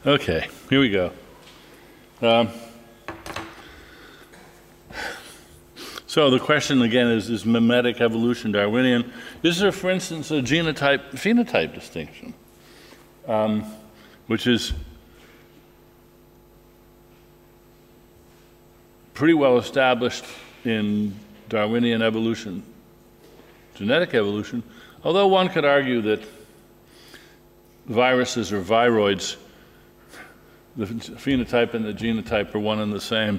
Okay, here we go. So the question again is mimetic evolution Darwinian? Is there, for instance, a genotype-phenotype distinction, which is pretty well established in Darwinian evolution, genetic evolution, although one could argue that viruses or viroids, the phenotype and the genotype are one and the same.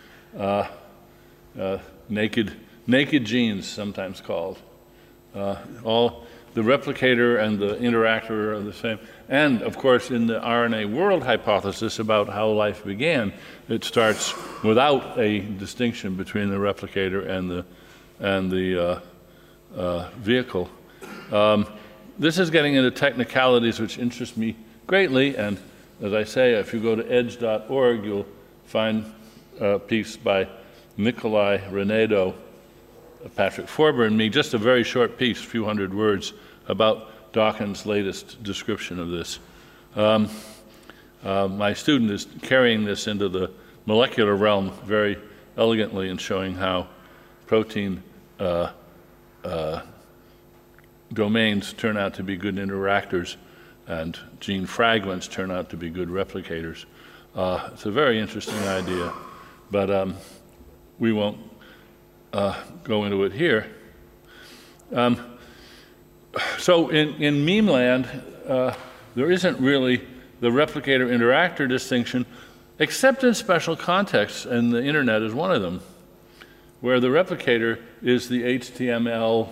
Naked genes, sometimes called. All the replicator and the interactor are the same. And of course, in the RNA world hypothesis about how life began, it starts without a distinction between the replicator and the vehicle. This is getting into technicalities which interest me greatly, and as I say, if you go to edge.org, you'll find a piece by Nikolai Renedo, Patrick Forber, and me, just a very short piece, a few hundred words, about Dawkins' latest description of this. My student is carrying this into the molecular realm very elegantly and showing how protein domains turn out to be good interactors and gene fragments turn out to be good replicators. It's a very interesting idea, but we won't go into it here. So in meme land, there isn't really the replicator-interactor distinction, except in special contexts, and the internet is one of them, where the replicator is the HTML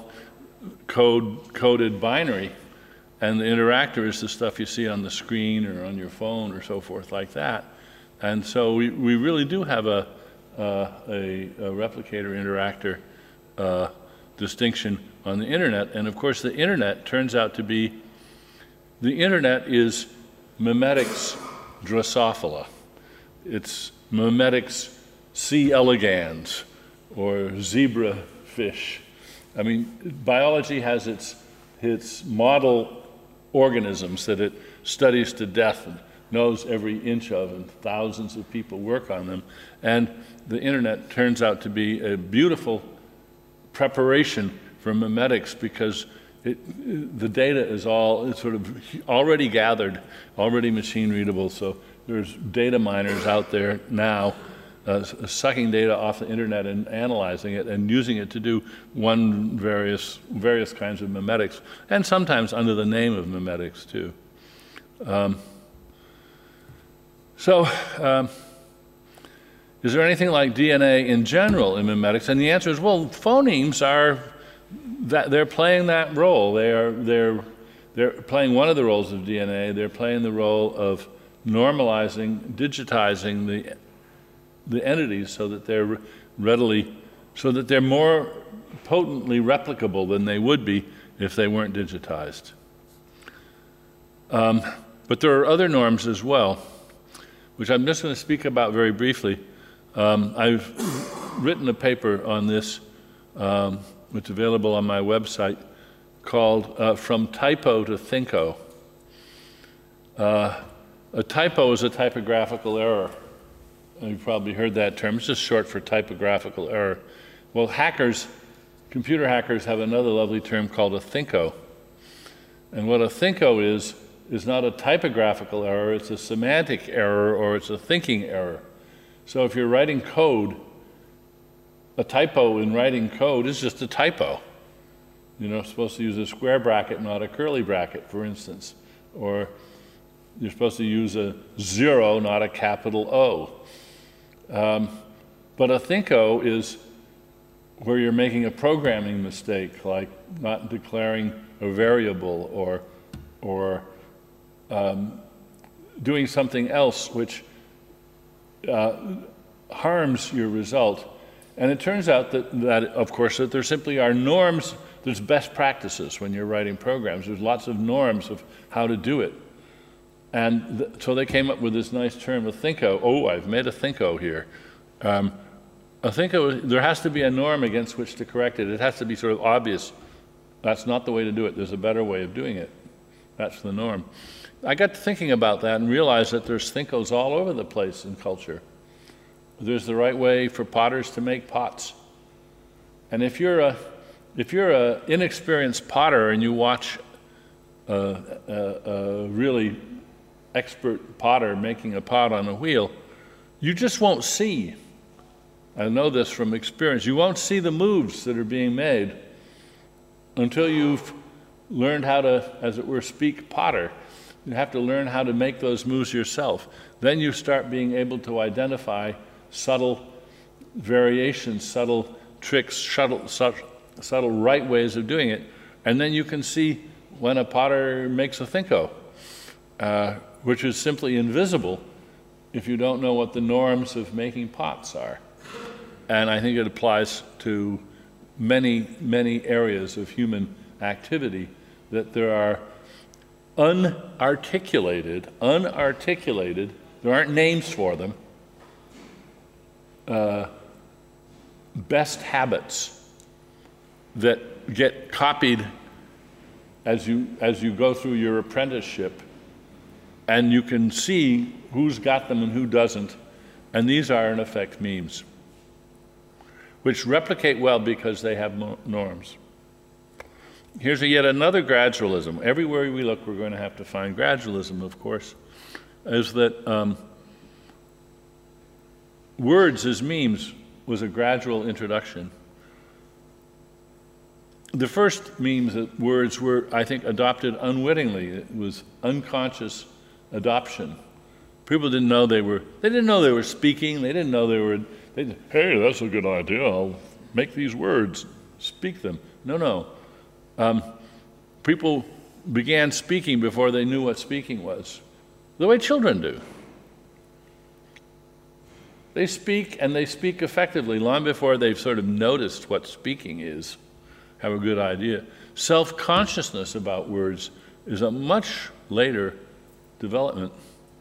coded binary, and the interactor is the stuff you see on the screen or on your phone or so forth like that. And so we really do have a replicator-interactor distinction on the internet. And of course, the internet turns out to be, the internet is Mimetics Drosophila. It's Mimetics C. elegans or zebra fish. I mean, biology has its model organisms that it studies to death and knows every inch of, and thousands of people work on them. And the internet turns out to be a beautiful preparation for mimetics because the data is all sort of already gathered, already machine readable. So there's data miners out there now sucking data off the internet and analyzing it and using it to do various kinds of mimetics, and sometimes under the name of mimetics too. Is there anything like DNA in general in mimetics? And the answer is, well, phonemes they're playing that role. They're playing one of the roles of DNA. They're playing the role of normalizing, digitizing the entities so that they're more potently replicable than they would be if they weren't digitized. But there are other norms as well, which I'm just going to speak about very briefly. I've written a paper on this, which is available on my website, called From Typo to Thinko. A typo is a typographical error. You've probably heard that term. It's just short for typographical error. Well, computer hackers have another lovely term called a thinko. And what a thinko is not a typographical error, it's a semantic error or it's a thinking error. So if you're writing code, a typo in writing code is just a typo. You're supposed to use a square bracket, not a curly bracket, for instance. Or you're supposed to use a 0, not a capital O. But a thinko is where you're making a programming mistake, like not declaring a variable or doing something else which harms your result. And it turns out that of course, that there simply are norms. There's best practices when you're writing programs. There's lots of norms of how to do it. And so they came up with this nice term, a thinko. Oh, I've made a thinko here. A thinko, there has to be a norm against which to correct it. It has to be sort of obvious. That's not the way to do it. There's a better way of doing it. That's the norm. I got to thinking about that and realized that there's thinkos all over the place in culture. There's the right way for potters to make pots. And if you're a inexperienced potter and you watch a really expert potter making a pot on a wheel, you just won't see. I know this from experience. You won't see the moves that are being made until you've learned how to, as it were, speak potter. You have to learn how to make those moves yourself. Then you start being able to identify subtle variations, subtle tricks, subtle right ways of doing it. And then you can see when a potter makes a thinko, which is simply invisible if you don't know what the norms of making pots are. And I think it applies to many, many areas of human activity, that there are unarticulated, there aren't names for them, best habits that get copied as you go through your apprenticeship, and you can see who's got them and who doesn't. And these are, in effect, memes, which replicate well because they have norms. Here's yet another gradualism. Everywhere we look, we're going to have to find gradualism, of course, is that words as memes was a gradual introduction. The first memes, words were, I think, adopted unwittingly. It was unconscious adoption. People didn't know they were speaking. They didn't know hey, that's a good idea. I'll make these words, speak them. No. People began speaking before they knew what speaking was, the way children do. They speak, and they speak effectively long before they've sort of noticed what speaking is, have a good idea. Self-consciousness about words is a much later development.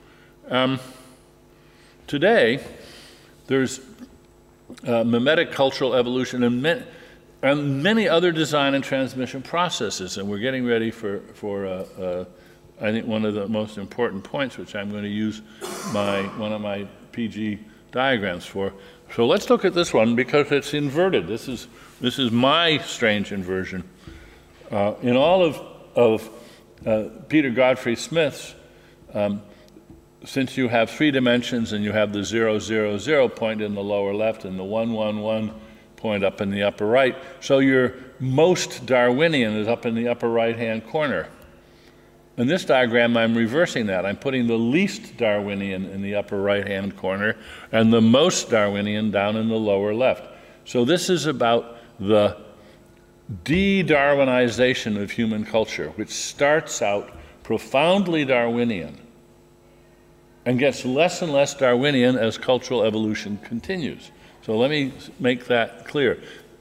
Today, there's mimetic cultural evolution and many other design and transmission processes, and we're getting ready for I think one of the most important points, which I'm going to use one of my PG diagrams for. So let's look at this one because it's inverted. This is my strange inversion. In all of Peter Godfrey Smith's, since you have 3 dimensions and you have the 0, 0, 0 point in the lower left and the 1, 1, 1 point up in the upper right, so your most Darwinian is up in the upper right-hand corner. In this diagram, I'm reversing that. I'm putting the least Darwinian in the upper right-hand corner and the most Darwinian down in the lower left. So this is about the de-Darwinization of human culture, which starts out profoundly Darwinian and gets less and less Darwinian as cultural evolution continues. So let me make that clear.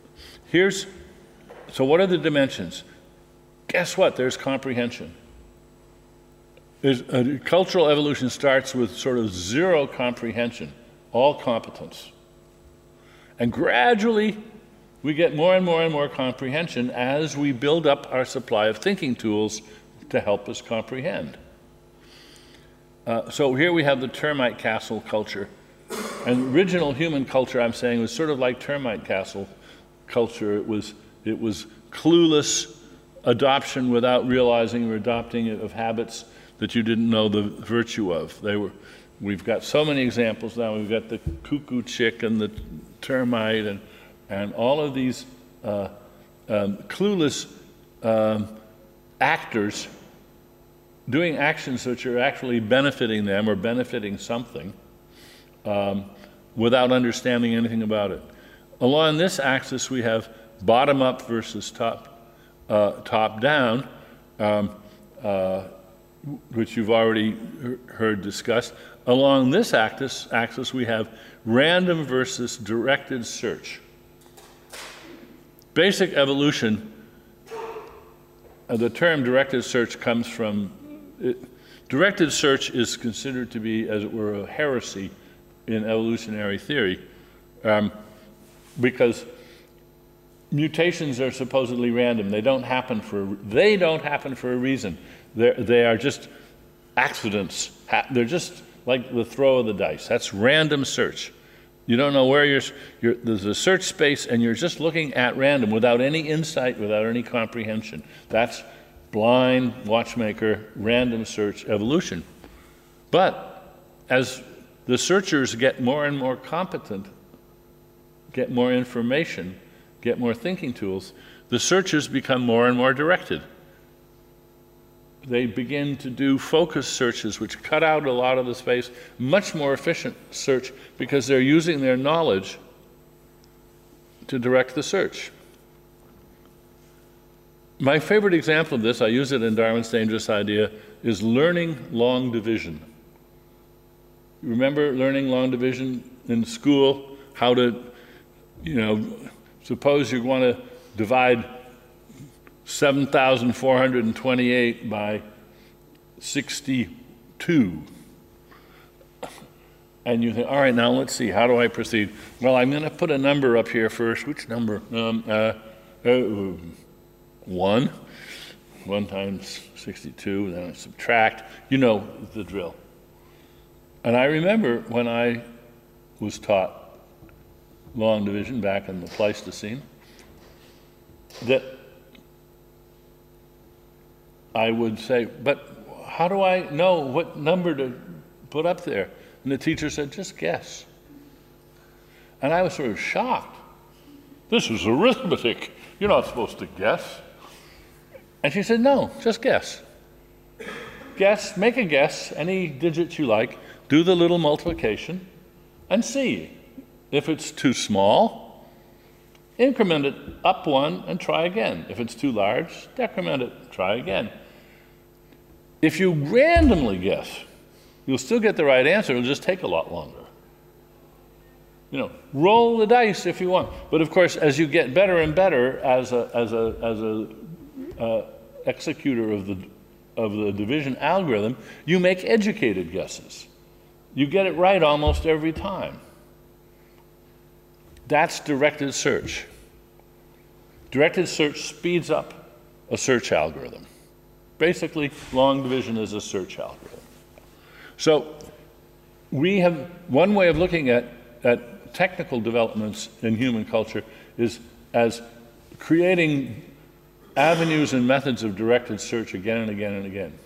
So what are the dimensions? Guess what? There's comprehension. Cultural evolution starts with sort of 0 comprehension, all competence. And gradually, we get more and more and more comprehension as we build up our supply of thinking tools to help us comprehend. So here we have the termite castle culture. And original human culture, I'm saying, was sort of like termite castle culture. It was clueless adoption without realizing or adopting of habits that you didn't know the virtue of. We've got so many examples now. We've got the cuckoo chick and the termite and all of these clueless actors doing actions which are actually benefiting them or benefiting something without understanding anything about it. Along this axis, we have bottom up versus top down, which you've already heard discussed. Along this axis, we have random versus directed search. Basic evolution, the term directed search comes from, directed search is considered to be, as it were, a heresy in evolutionary theory, because mutations are supposedly random. They don't happen for a reason. They are just accidents. They're just like the throw of the dice. That's random search. You don't know where there's a search space, and you're just looking at random without any insight, without any comprehension. That's blind watchmaker, random search evolution. But as the searchers get more and more competent, get more information, get more thinking tools, the searchers become more and more directed. They begin to do focus searches, which cut out a lot of the space, much more efficient search, because they're using their knowledge to direct the search. My favorite example of this, I use it in Darwin's Dangerous Idea, is learning long division. You remember learning long division in school? How to, suppose you want to divide 7,428 by 62. And you think, all right, now let's see, how do I proceed? Well, I'm going to put a number up here first. Which number? 1. 1 times 62, then I subtract. You know the drill. And I remember when I was taught long division back in the Pleistocene, that I would say, but how do I know what number to put up there? And the teacher said, just guess. And I was sort of shocked. This is arithmetic. You're not supposed to guess. And she said, no, just guess. Guess, make a guess, any digits you like, do the little multiplication, and see. If it's too small, increment it up 1 and try again. If it's too large, decrement it, try again. If you randomly guess, you'll still get the right answer, it'll just take a lot longer. Roll the dice if you want. But of course, as you get better and better as a executor of the division algorithm, you make educated guesses. You get it right almost every time. That's directed search. Directed search speeds up a search algorithm. Basically, long division is a search algorithm. So we have one way of looking at technical developments in human culture is as creating avenues and methods of directed search again and again and again.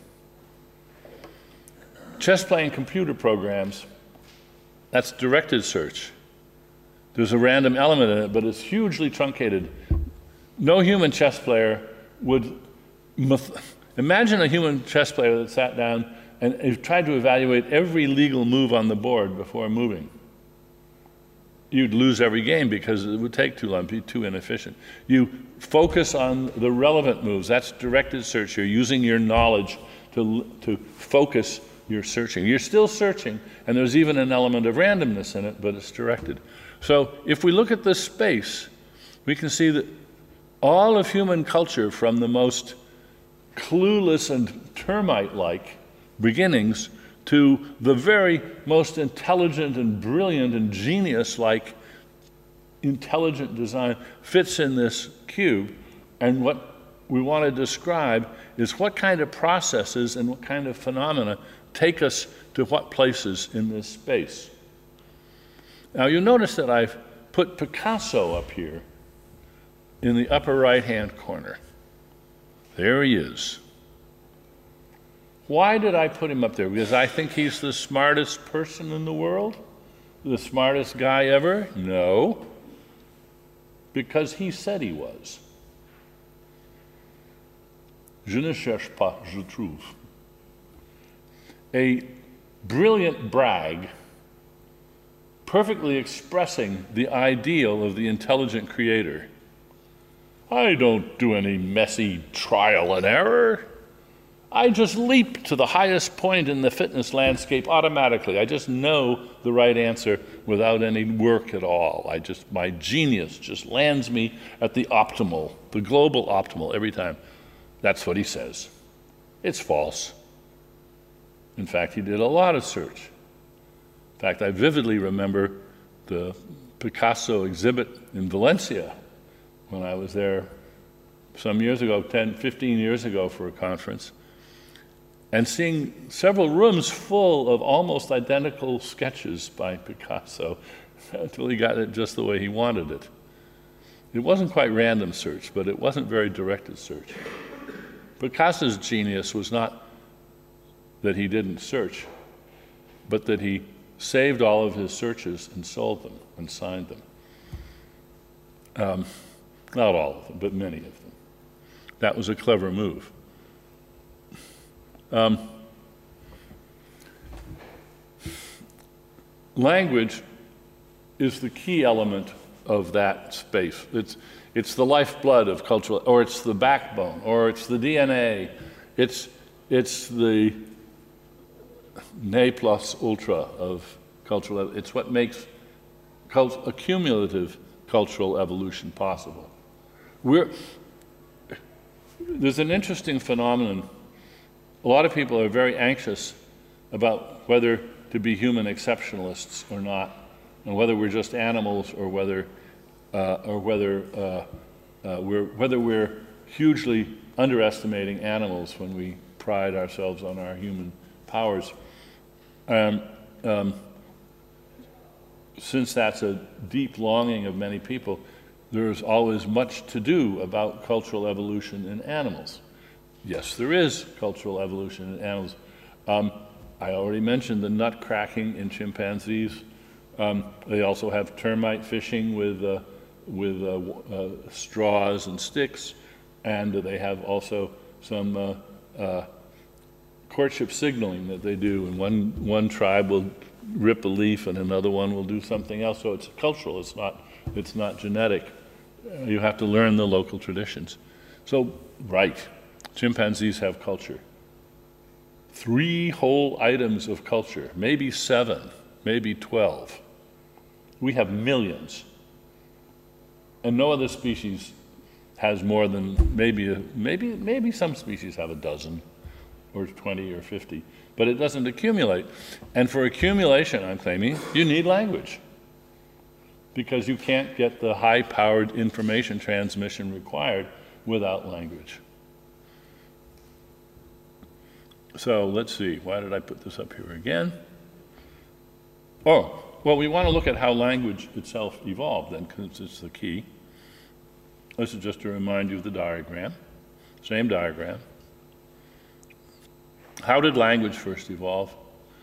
Chess playing computer programs, that's directed search. There's a random element in it, but it's hugely truncated. No human chess player would... Imagine a human chess player that sat down and tried to evaluate every legal move on the board before moving. You'd lose every game because it would take too long, be too inefficient. You focus on the relevant moves. That's directed search. You're using your knowledge to focus your searching. You're still searching, and there's even an element of randomness in it, but it's directed. So if we look at this space, we can see that all of human culture, from the most clueless and termite-like beginnings to the very most intelligent and brilliant and genius-like intelligent design, fits in this cube. And what we want to describe is what kind of processes and what kind of phenomena take us to what places in this space. Now you'll notice that I've put Picasso up here in the upper right-hand corner. There he is. Why did I put him up there? Because I think he's the smartest person in the world? The smartest guy ever? No. Because he said he was. Je ne cherche pas, je trouve. A brilliant brag, perfectly expressing the ideal of the intelligent creator. I don't do any messy trial and error. I just leap to the highest point in the fitness landscape automatically. I just know the right answer without any work at all. My genius just lands me at the optimal, the global optimal every time. That's what he says. It's false. In fact, he did a lot of search. In fact, I vividly remember the Picasso exhibit in Valencia when I was there some years ago, 10, 15 years ago for a conference. and seeing several rooms full of almost identical sketches by Picasso until he got it just the way he wanted it. It wasn't quite random search, but it wasn't very directed search. Picasso's genius was not that he didn't search, but that he saved all of his searches and sold them and signed them. Not all of them, but many of them. That was a clever move. Language is the key element of that space. It's the lifeblood of cultural, or it's the backbone, or it's the DNA. It's the ne plus ultra of cultural. It's what makes a cumulative cultural evolution possible. There's an interesting phenomenon. A lot of people are very anxious about whether to be human exceptionalists or not, and whether we're just animals or whether we're hugely underestimating animals when we pride ourselves on our human powers. Since that's a deep longing of many people, there's always much to do about cultural evolution in animals. Yes, there is cultural evolution in animals. I already mentioned the nut cracking in chimpanzees. They also have termite fishing with straws and sticks, and they have also some courtship signaling that they do, and one tribe will rip a leaf and another one will do something else. So it's cultural, it's not genetic. You have to learn the local traditions. So, right, chimpanzees have culture. 3 whole items of culture, maybe 7, maybe 12. We have millions. And no other species has more than maybe some species have a dozen or 20 or 50, but it doesn't accumulate. And for accumulation, I'm claiming, you need language, because you can't get the high-powered information transmission required without language. So let's see, why did I put this up here again? Oh, well, we want to look at how language itself evolved then, because it's the key. This is just to remind you of the diagram, same diagram. How did language first evolve?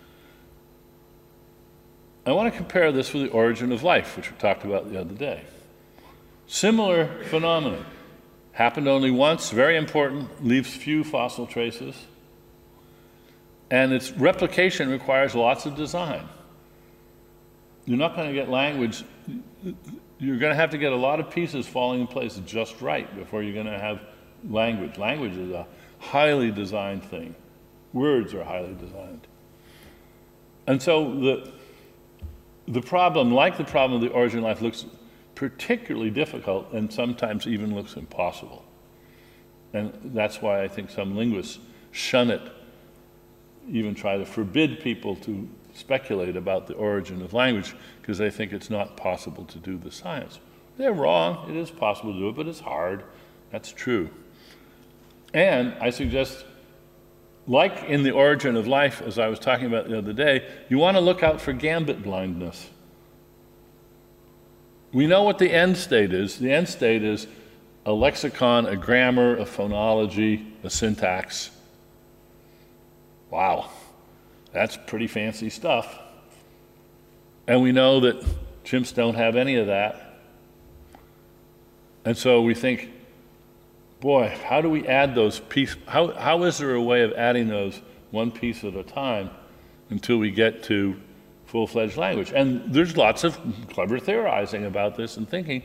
I want to compare this with the origin of life, which we talked about the other day. Similar phenomenon. Happened only once, very important, leaves few fossil traces, and its replication requires lots of design. You're not going to get language, you're going to have to get a lot of pieces falling in place just right before you're going to have language. Language is a highly designed thing. Words are highly designed. And so the problem, like the problem of the origin of life, looks particularly difficult and sometimes even looks impossible. And that's why I think some linguists shun it, even try to forbid people to speculate about the origin of language, because they think it's not possible to do the science. They're wrong. It is possible to do it, but it's hard. That's true. And I suggest, like in the origin of life, as I was talking about the other day, you want to look out for gambit blindness. We know what the end state is. The end state is a lexicon, a grammar, a phonology, a syntax. Wow, that's pretty fancy stuff. And we know that chimps don't have any of that. And so we think, boy, how do we add those pieces? How is there a way of adding those one piece at a time until we get to full-fledged language? And there's lots of clever theorizing about this and thinking.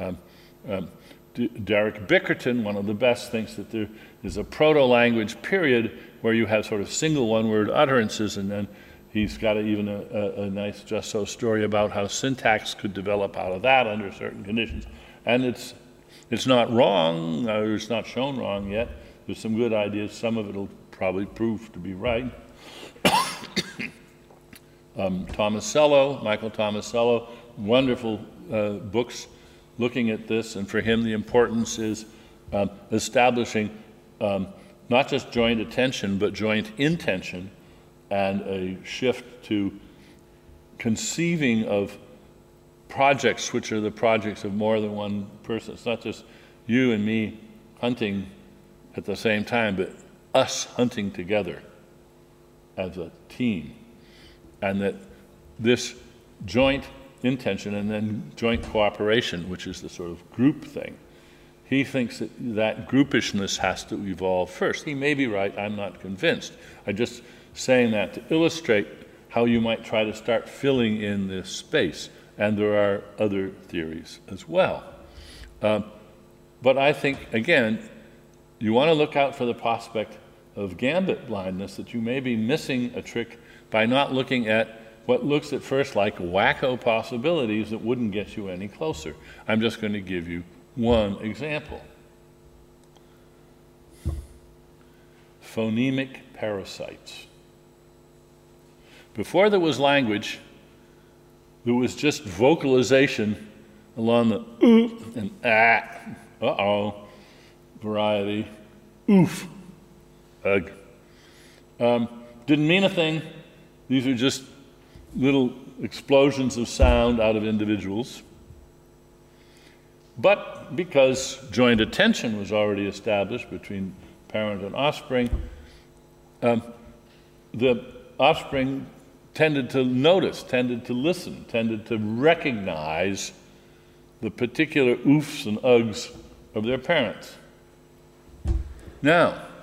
Derek Bickerton, one of the best, thinks that there is a proto-language period where you have sort of single one-word utterances, and then he's got even a nice Just So story about how syntax could develop out of that under certain conditions. And it's not wrong, or it's not shown wrong yet. There's some good ideas. Some of it will probably prove to be right. Michael Tomasello, wonderful books looking at this, and for him the importance is establishing not just joint attention, but joint intention, and a shift to conceiving of projects which are the projects of more than one person. It's not just you and me hunting at the same time, but us hunting together as a team. And that this joint intention and then joint cooperation, which is the sort of group thing, he thinks that that groupishness has to evolve first. He may be right, I'm not convinced. I'm just saying that to illustrate how you might try to start filling in this space. And there are other theories as well. But I think, again, you want to look out for the prospect of gambit blindness, that you may be missing a trick by not looking at what looks at first like wacko possibilities that wouldn't get you any closer. I'm just going to give you one example. Phonemic parasites. Before there was language, there was just vocalization along the ooh and ah, uh-oh variety, oof, ugh. Didn't mean a thing. These are just little explosions of sound out of individuals. But because joint attention was already established between parent and offspring, the offspring tended to notice, tended to listen, tended to recognize the particular oofs and ughs of their parents. Now,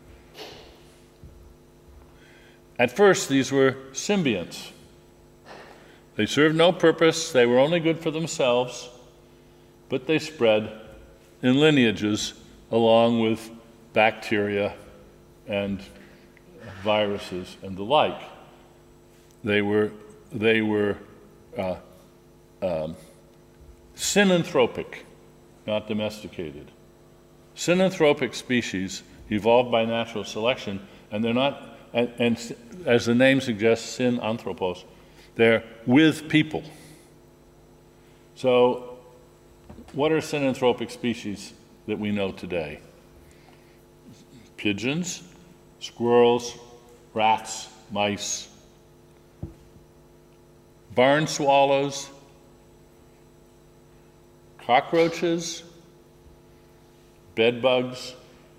at first these were symbionts. They served no purpose, they were only good for themselves, but they spread in lineages along with bacteria and viruses and the like. They were synanthropic, not domesticated. Synanthropic species evolved by natural selection, and they're not, and as the name suggests, synanthropos, they're with people. So, what are synanthropic species that we know today? Pigeons, squirrels, rats, mice, barn swallows, cockroaches, bed bugs.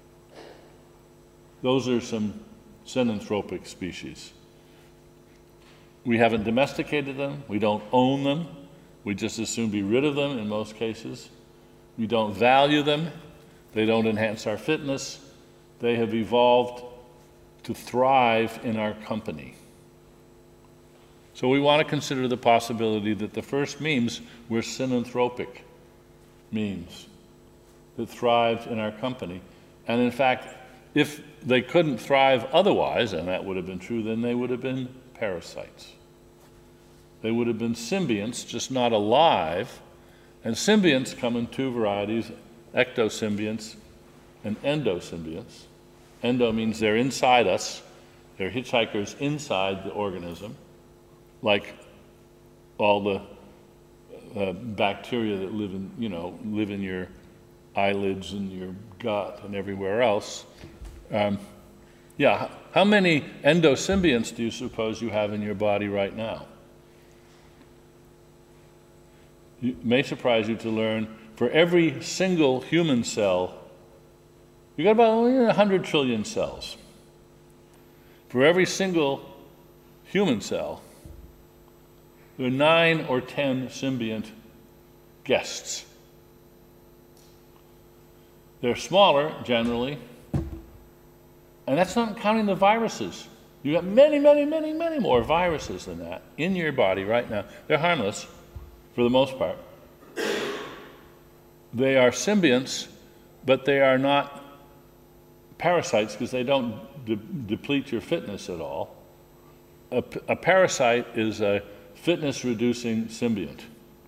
Those are some synanthropic species. We haven't domesticated them, we don't own them, we just as soon be rid of them in most cases. We don't value them, they don't enhance our fitness, they have evolved to thrive in our company. So we want to consider the possibility that the first memes were synanthropic memes that thrived in our company. And in fact, if they couldn't thrive otherwise, and that would have been true, then they would have been parasites. They would have been symbionts, just not alive. And symbionts come in two varieties, ectosymbionts and endosymbionts. Endo means they're inside us. They're hitchhikers inside the organism, like all the bacteria that live in your eyelids and your gut and everywhere else. How many endosymbionts do you suppose you have in your body right now? It may surprise you to learn, for every single human cell, you got about 100 trillion cells. For every single human cell, there are 9 or 10 symbiont guests. They're smaller, generally, and that's not counting the viruses. You got many, many, many, many more viruses than that in your body right now. They're harmless, for the most part. They are symbionts, but they are not parasites because they don't deplete your fitness at all. A parasite is a fitness-reducing symbiont.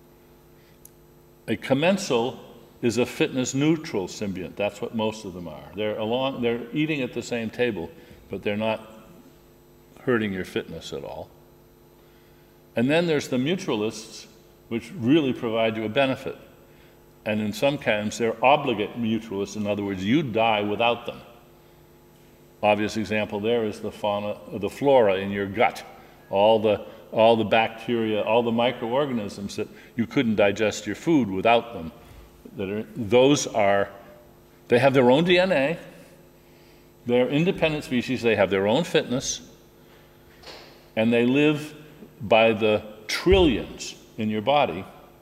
A commensal is a fitness-neutral symbiont. That's what most of them are. They're eating at the same table, but they're not hurting your fitness at all. And then there's the mutualists, which really provide you a benefit. And in some cases, they're obligate mutualists. In other words, you die without them. obvious example there is the flora in your gut, all the bacteria, all the microorganisms that you couldn't digest your food without them. They have their own DNA. They're independent species. They have their own fitness, and they live by the trillions in your body.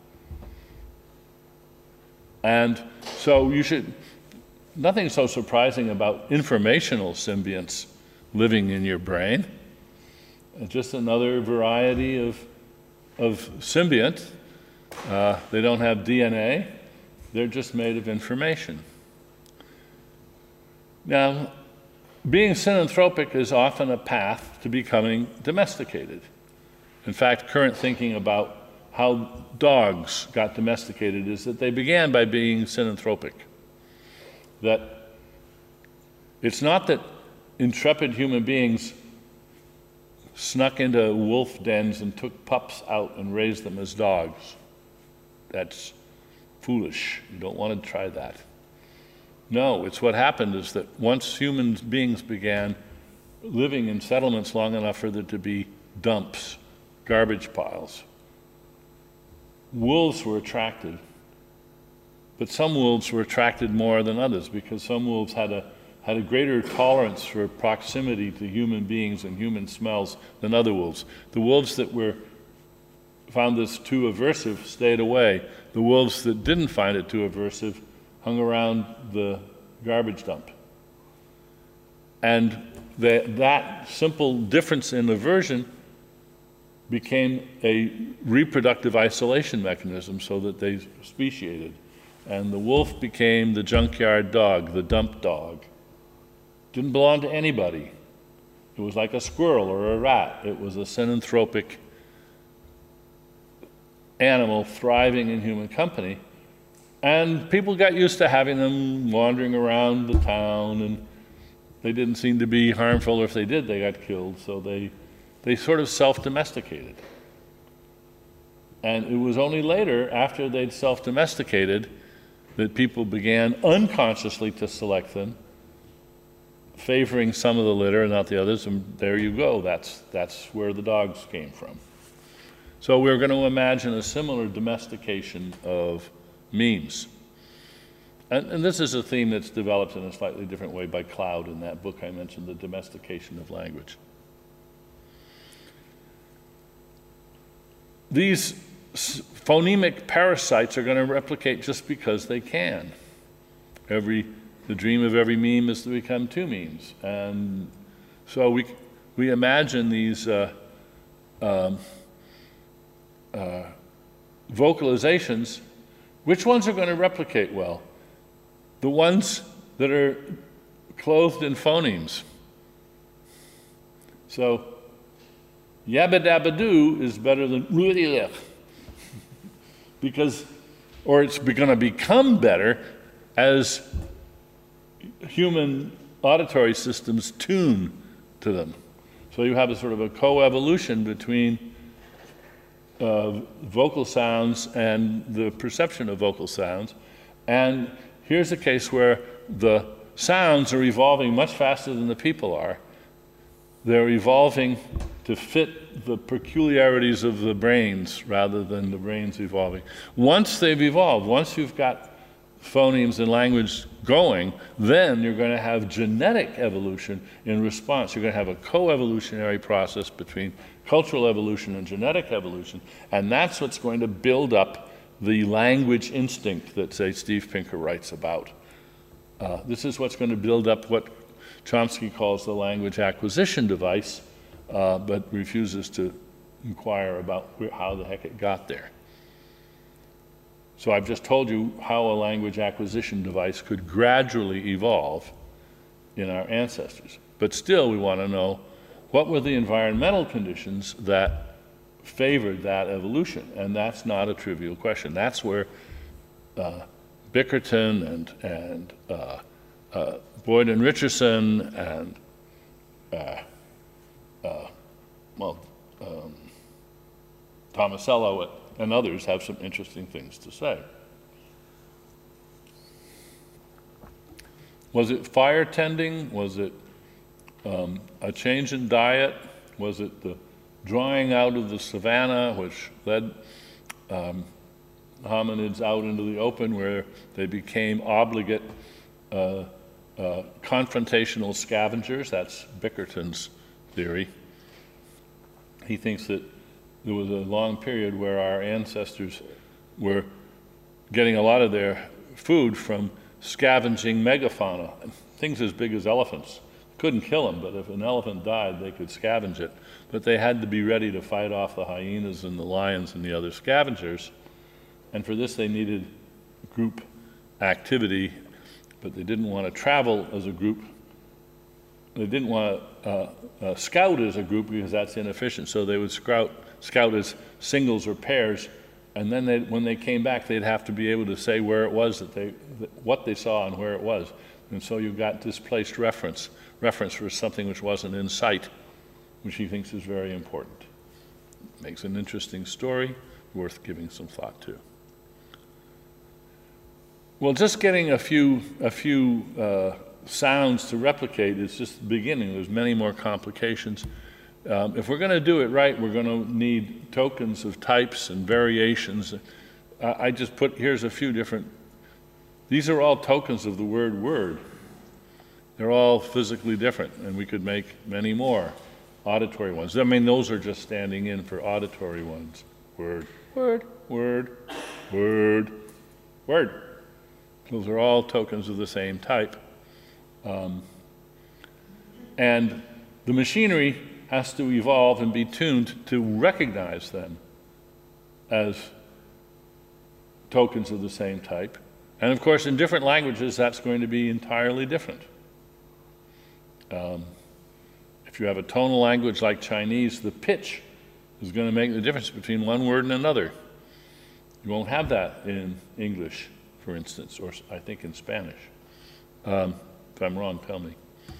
And so nothing so surprising about informational symbionts living in your brain. Just another variety of symbiont. They don't have DNA. They're just made of information. Now, being synanthropic is often a path to becoming domesticated. In fact, current thinking about how dogs got domesticated is that they began by being synanthropic. That it's not that intrepid human beings snuck into wolf dens and took pups out and raised them as dogs. That's foolish. You don't want to try that. No, it's what happened is that once human beings began living in settlements long enough for there to be dumps, garbage piles, wolves were attracted. But some wolves were attracted more than others because some wolves had a greater tolerance for proximity to human beings and human smells than other wolves. The wolves that found this too aversive stayed away. The wolves that didn't find it too aversive hung around the garbage dump. And that simple difference in aversion became a reproductive isolation mechanism so that they speciated. And the wolf became the junkyard dog, the dump dog. Didn't belong to anybody. It was like a squirrel or a rat. It was a synanthropic animal thriving in human company. And people got used to having them wandering around the town, and they didn't seem to be harmful, or if they did, they got killed. So they sort of self-domesticated. And it was only later, after they'd self-domesticated, that people began unconsciously to select them, favoring some of the litter and not the others, and there you go. That's where the dogs came from. So we're going to imagine a similar domestication of memes. And this is a theme that's developed in a slightly different way by Cloud in that book I mentioned, The Domestication of Language. These phonemic parasites are going to replicate just because they can. The dream of every meme is to become two memes. And so we imagine these vocalizations. Which ones are going to replicate well? The ones that are clothed in phonemes. So, yabba dabba doo is better than because, or it's going to become better as human auditory systems tune to them. So you have a sort of a coevolution between vocal sounds and the perception of vocal sounds. And here's a case where the sounds are evolving much faster than the people are. They're evolving to fit the peculiarities of the brains rather than the brains evolving. Once they've evolved, once you've got phonemes and language going, then you're going to have genetic evolution in response. You're going to have a co-evolutionary process between cultural evolution and genetic evolution, and that's what's going to build up the language instinct that, say, Steve Pinker writes about. This is what's going to build up what Chomsky calls the language acquisition device, but refuses to inquire about how the heck it got there. So I've just told you how a language acquisition device could gradually evolve in our ancestors. But still, we want to know what were the environmental conditions that favored that evolution? And that's not a trivial question. That's where Bickerton and Boyd and Richardson and Tomasello and others have some interesting things to say. Was it fire tending? Was it a change in diet? Was it the drawing out of the savanna, which led hominids out into the open, where they became obligate confrontational scavengers? That's Bickerton's theory. He thinks that there was a long period where our ancestors were getting a lot of their food from scavenging megafauna, things as big as elephants. Couldn't kill them, but if an elephant died, they could scavenge it. But they had to be ready to fight off the hyenas and the lions and the other scavengers. And for this, they needed group activity, but they didn't want to travel as a group. They didn't want to scout as a group because that's inefficient. So they would scout as singles or pairs, and then when they came back, they'd have to be able to say where it was what they saw and where it was. And so you've got displaced reference for something which wasn't in sight, which he thinks is very important. Makes an interesting story, worth giving some thought to. Well, just getting a few sounds to replicate is just the beginning. There's many more complications. If we're going to do it right, we're going to need tokens of types and variations. I just here's a few different. These are all tokens of the word word. They're all physically different, and we could make many more auditory ones. I mean, those are just standing in for auditory ones. Word, word, word, word, word. Those are all tokens of the same type. And the machinery has to evolve and be tuned to recognize them as tokens of the same type. And of course, in different languages, that's going to be entirely different. If you have a tonal language like Chinese, the pitch is going to make the difference between one word and another. You won't have that in English, for instance, or I think in Spanish. If I'm wrong, tell me.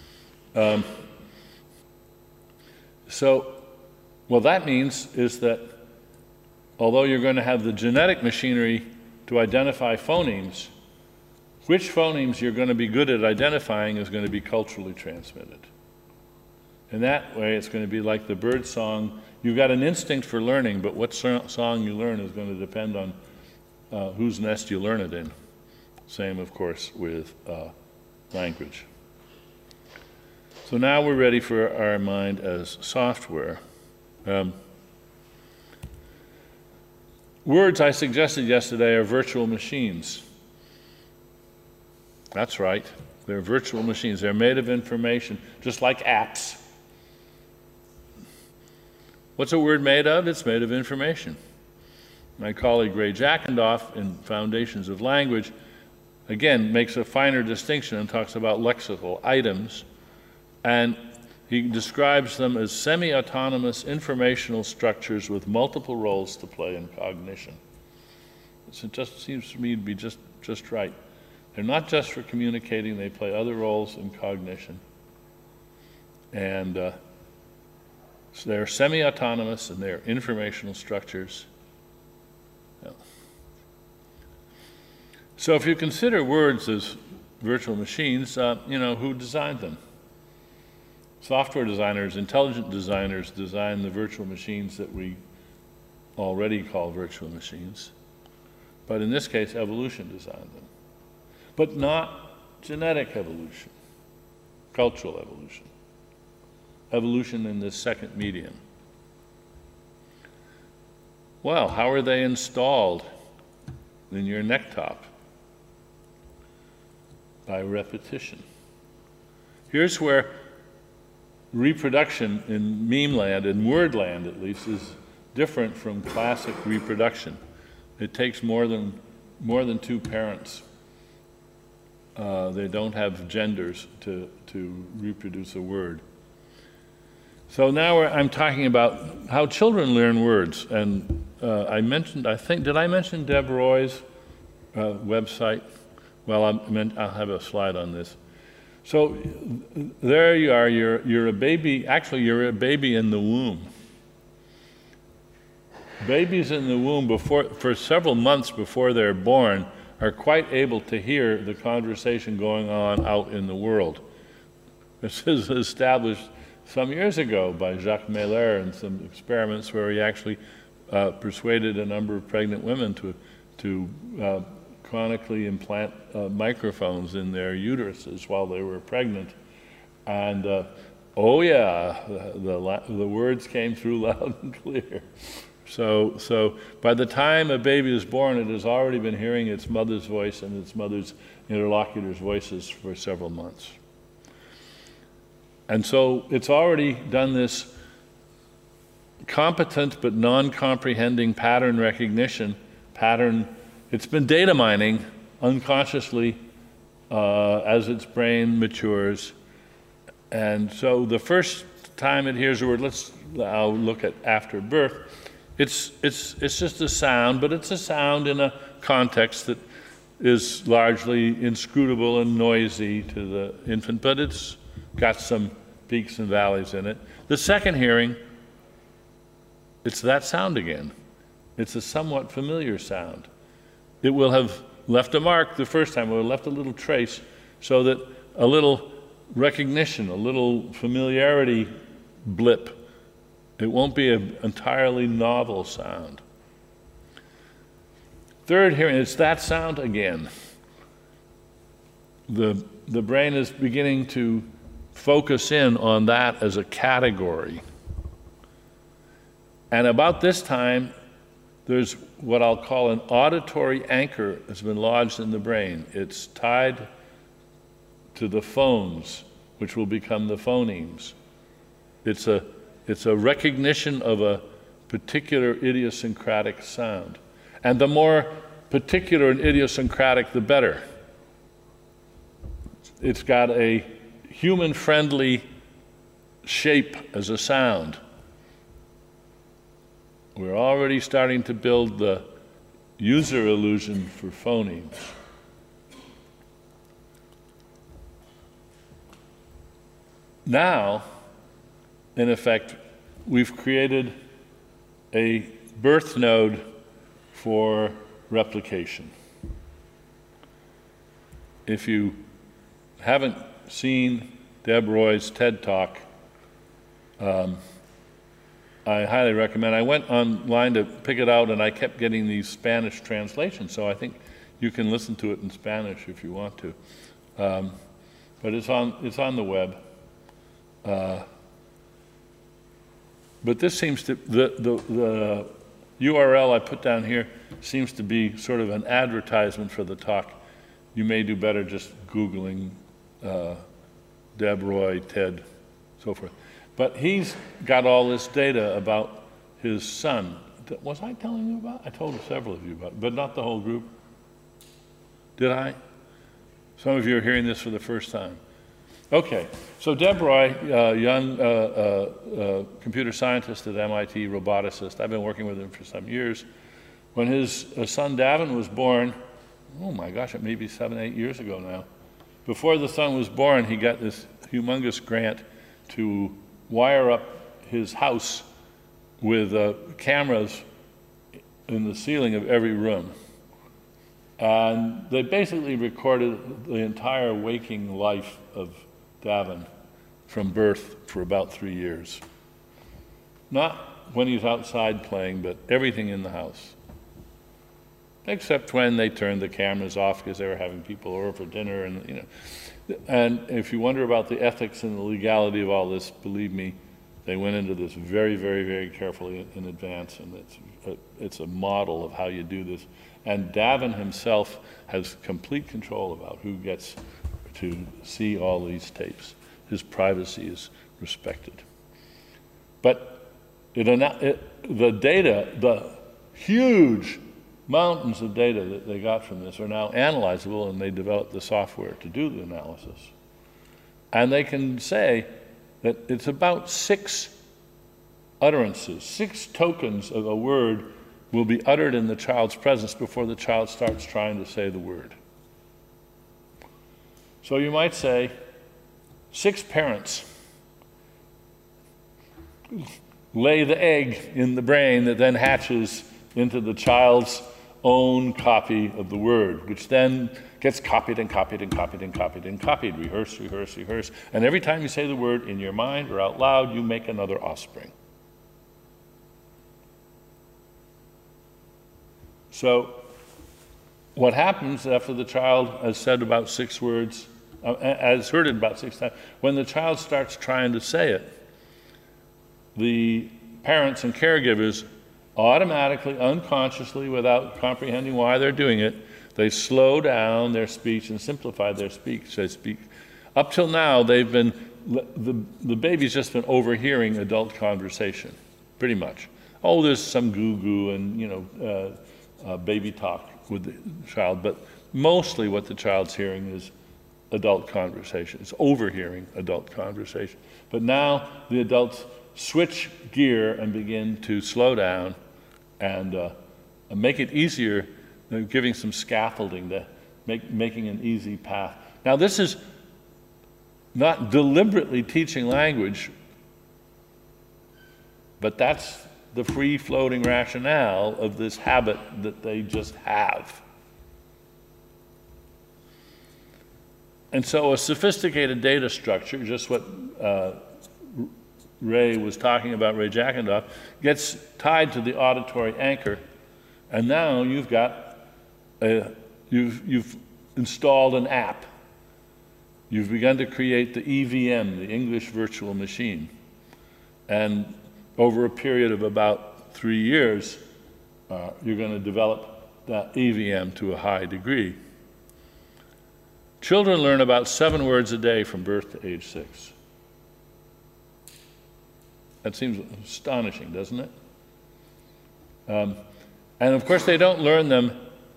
What that means is that although you're going to have the genetic machinery to identify phonemes, which phonemes you're going to be good at identifying is going to be culturally transmitted. In that way, it's going to be like the bird song. You've got an instinct for learning, but what song you learn is going to depend on whose nest you learn it in. Same, of course, with language. So now we're ready for our mind as software. Words I suggested yesterday are virtual machines. That's right. They're virtual machines. They're made of information, just like apps. What's a word made of? It's made of information. My colleague Ray Jackendoff in Foundations of Language, again, makes a finer distinction and talks about lexical items. And he describes them as semi-autonomous informational structures with multiple roles to play in cognition. So it just seems to me to be just right. They're not just for communicating, they play other roles in cognition. And so they're semi-autonomous and they're informational structures. Yeah. So if you consider words as virtual machines, who designed them? Software designers, intelligent designers design the virtual machines that we already call virtual machines. But in this case, evolution designed them. But not genetic evolution, cultural evolution. Evolution in this second medium. Well, how are they installed in your neck top? By repetition. Here's where reproduction in meme land, in word land at least, is different from classic reproduction. It takes more than two parents. They don't have genders to reproduce a word. So now I'm talking about how children learn words. And did I mention Deb Roy's website? Well, I'll have a slide on this. So there you are, you're a baby, actually you're a baby in the womb. Babies in the womb for several months before they're born are quite able to hear the conversation going on out in the world. This was established some years ago by Jacques Meller in some experiments where he actually persuaded a number of pregnant women to chronically implant microphones in their uteruses while they were pregnant. And oh yeah, the words came through loud and clear. So by the time a baby is born, it has already been hearing its mother's voice and its mother's interlocutor's voices for several months. And so it's already done this competent but non-comprehending pattern recognition, it's been data mining unconsciously as its brain matures. And so the first time it hears a word, I'll look at after birth, it's just a sound, but it's a sound in a context that is largely inscrutable and noisy to the infant, but it's got some peaks and valleys in it. The second hearing, it's that sound again. It's a somewhat familiar sound. It will have left a mark the first time, it will have left a little trace, so that a little recognition, a little familiarity blip. It won't be an entirely novel sound. Third hearing, it's that sound again. The brain is beginning to focus in on that as a category. And about this time, there's what I'll call an auditory anchor that's been lodged in the brain. It's tied to the phones, which will become the phonemes. It's a recognition of a particular idiosyncratic sound. And the more particular and idiosyncratic, the better. It's got a human-friendly shape as a sound. We're already starting to build the user illusion for phonemes. Now, in effect, we've created a birth node for replication. If you haven't seen Deb Roy's TED Talk, I highly recommend. I went online to pick it out, and I kept getting these Spanish translations, so I think you can listen to it in Spanish if you want to. But it's on the web. But this seems to, the URL I put down here seems to be sort of an advertisement for the talk. You may do better just Googling Deb Roy, TED, so forth. But he's got all this data about his son. Was I telling you about it? I told several of you about it, but not the whole group. Did I? Some of you are hearing this for the first time. Okay, so Deb Roy, young computer scientist at MIT, roboticist. I've been working with him for some years. When his son Davin was born, oh my gosh, it may be 7, 8 years ago now. Before the son was born, he got this humongous grant to wire up his house with cameras in the ceiling of every room. And they basically recorded the entire waking life of Davin from birth for about 3 years. Not when he's outside playing, but everything in the house. Except when they turned the cameras off because they were having people over for dinner, and you know. And if you wonder about the ethics and the legality of all this, believe me, they went into this very, very, very carefully in advance, and it's a model of how you do this. And Davin himself has complete control about who gets to see all these tapes. His privacy is respected. But the data, the huge mountains of data that they got from this are now analyzable, and they developed the software to do the analysis. And they can say that it's about 6 utterances, 6 tokens of a word will be uttered in the child's presence before the child starts trying to say the word. So you might say 6 parents lay the egg in the brain that then hatches into the child's own copy of the word, which then gets copied and copied and copied and copied and copied. Rehearse, rehearse, rehearse. And every time you say the word in your mind or out loud, you make another offspring. So what happens after the child has said about 6 words, has heard it about 6 times, when the child starts trying to say it, the parents and caregivers automatically, unconsciously, without comprehending why they're doing it, they slow down their speech and simplify their speech. They speak. Up till now, they've been, the baby's just been overhearing adult conversation, pretty much. Oh, there's some goo-goo and, baby talk with the child, but mostly what the child's hearing is adult conversation. It's overhearing adult conversation. But now the adults switch gear and begin to slow down and make it easier, giving some scaffolding to making an easy path. Now this is not deliberately teaching language, but that's the free-floating rationale of this habit that they just have. And so a sophisticated data structure, just what Ray was talking about, Ray Jackendorf, gets tied to the auditory anchor, and now you've got you've installed an app. You've begun to create the EVM, the English Virtual Machine, and over a period of about 3 years, you're going to develop that EVM to a high degree. Children learn about 7 words a day from birth to age 6. That seems astonishing, doesn't it? And of course, they don't learn them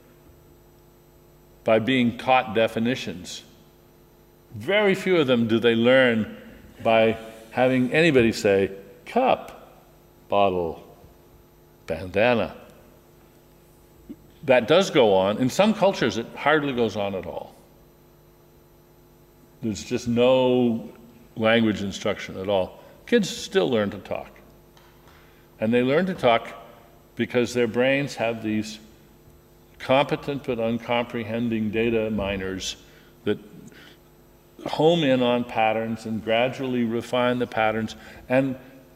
by being taught definitions. Very few of them do they learn by having anybody say, cup, bottle, bandana. That does go on. In some cultures, it hardly goes on at all. There's just no language instruction at all. Kids still learn to talk. And they learn to talk because their brains have these competent but uncomprehending data miners that home in on patterns and gradually refine the patterns. And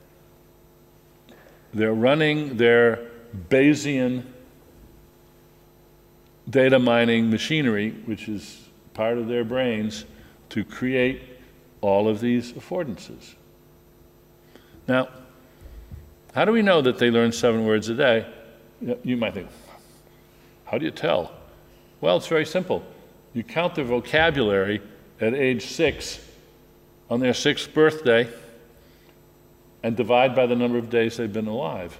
they're running their Bayesian data mining machinery, which is part of their brains, to create all of these affordances. Now, how do we know that they learn 7 words a day? You might think, how do you tell? Well, it's very simple. You count their vocabulary at age 6 on their 6th birthday and divide by the number of days they've been alive.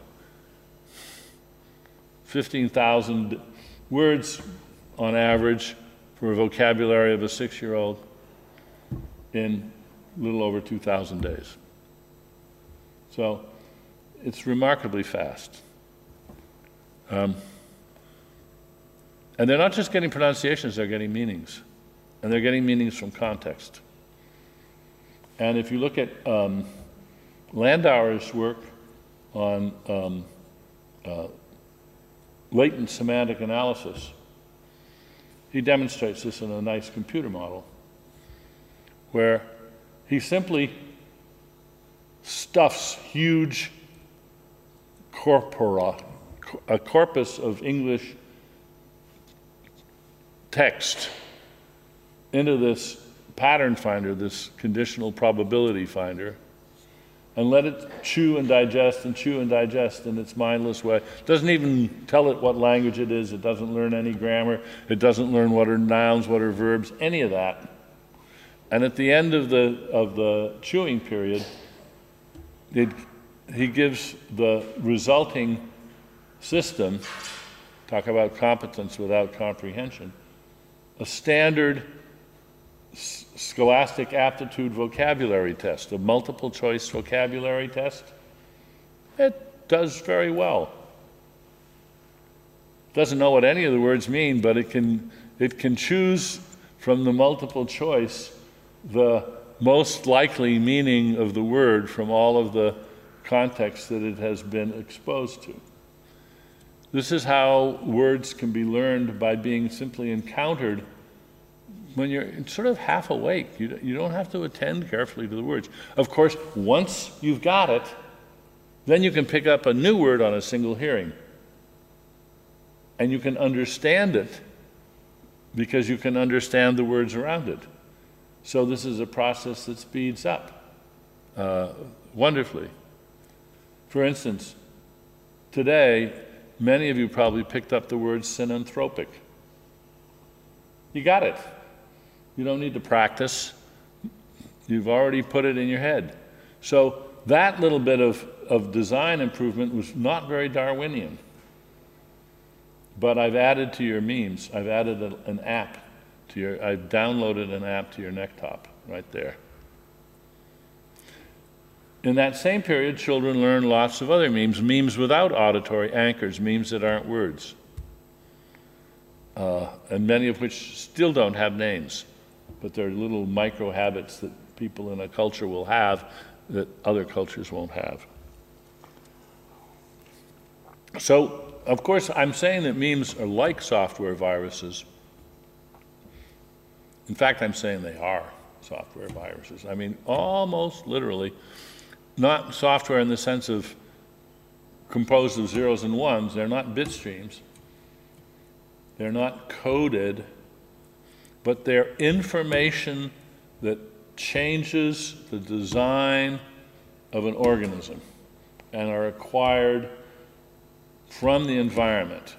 15,000 words on average for a vocabulary of a 6-year-old in a little over 2,000 days. So it's remarkably fast. And they're not just getting pronunciations, they're getting meanings. And they're getting meanings from context. And if you look at Landauer's work on latent semantic analysis, he demonstrates this in a nice computer model where he simply stuffs huge corpora, a corpus of English text into this pattern finder, this conditional probability finder, and let it chew and digest in its mindless way. It doesn't even tell it what language it is. It doesn't learn any grammar. It doesn't learn what are nouns, what are verbs, any of that. And at the end of the chewing period, he gives the resulting system, talk about competence without comprehension, a standard scholastic aptitude vocabulary test, a multiple choice vocabulary test. It does very well. Doesn't know what any of the words mean, but it can choose from the multiple choice the most likely meaning of the word from all of the context that it has been exposed to. This is how words can be learned by being simply encountered when you're sort of half awake. You don't have to attend carefully to the words. Of course, once you've got it, then you can pick up a new word on a single hearing. And you can understand it because you can understand the words around it. So this is a process that speeds up wonderfully. For instance, today, many of you probably picked up the word synanthropic. You got it. You don't need to practice. You've already put it in your head. So that little bit of design improvement was not very Darwinian. But I've added to your memes, I've added an app to your, I've downloaded an app to your Necktop right there. In that same period, children learn lots of other memes, memes without auditory anchors, memes that aren't words, and many of which still don't have names, but they're little micro habits that people in a culture will have that other cultures won't have. So, of course, I'm saying that memes are like software viruses. In fact, I'm saying they are software viruses. I mean, almost literally, not software in the sense of composed of zeros and ones. They're not bit streams. They're not coded, but they're information that changes the design of an organism and are acquired from the environment.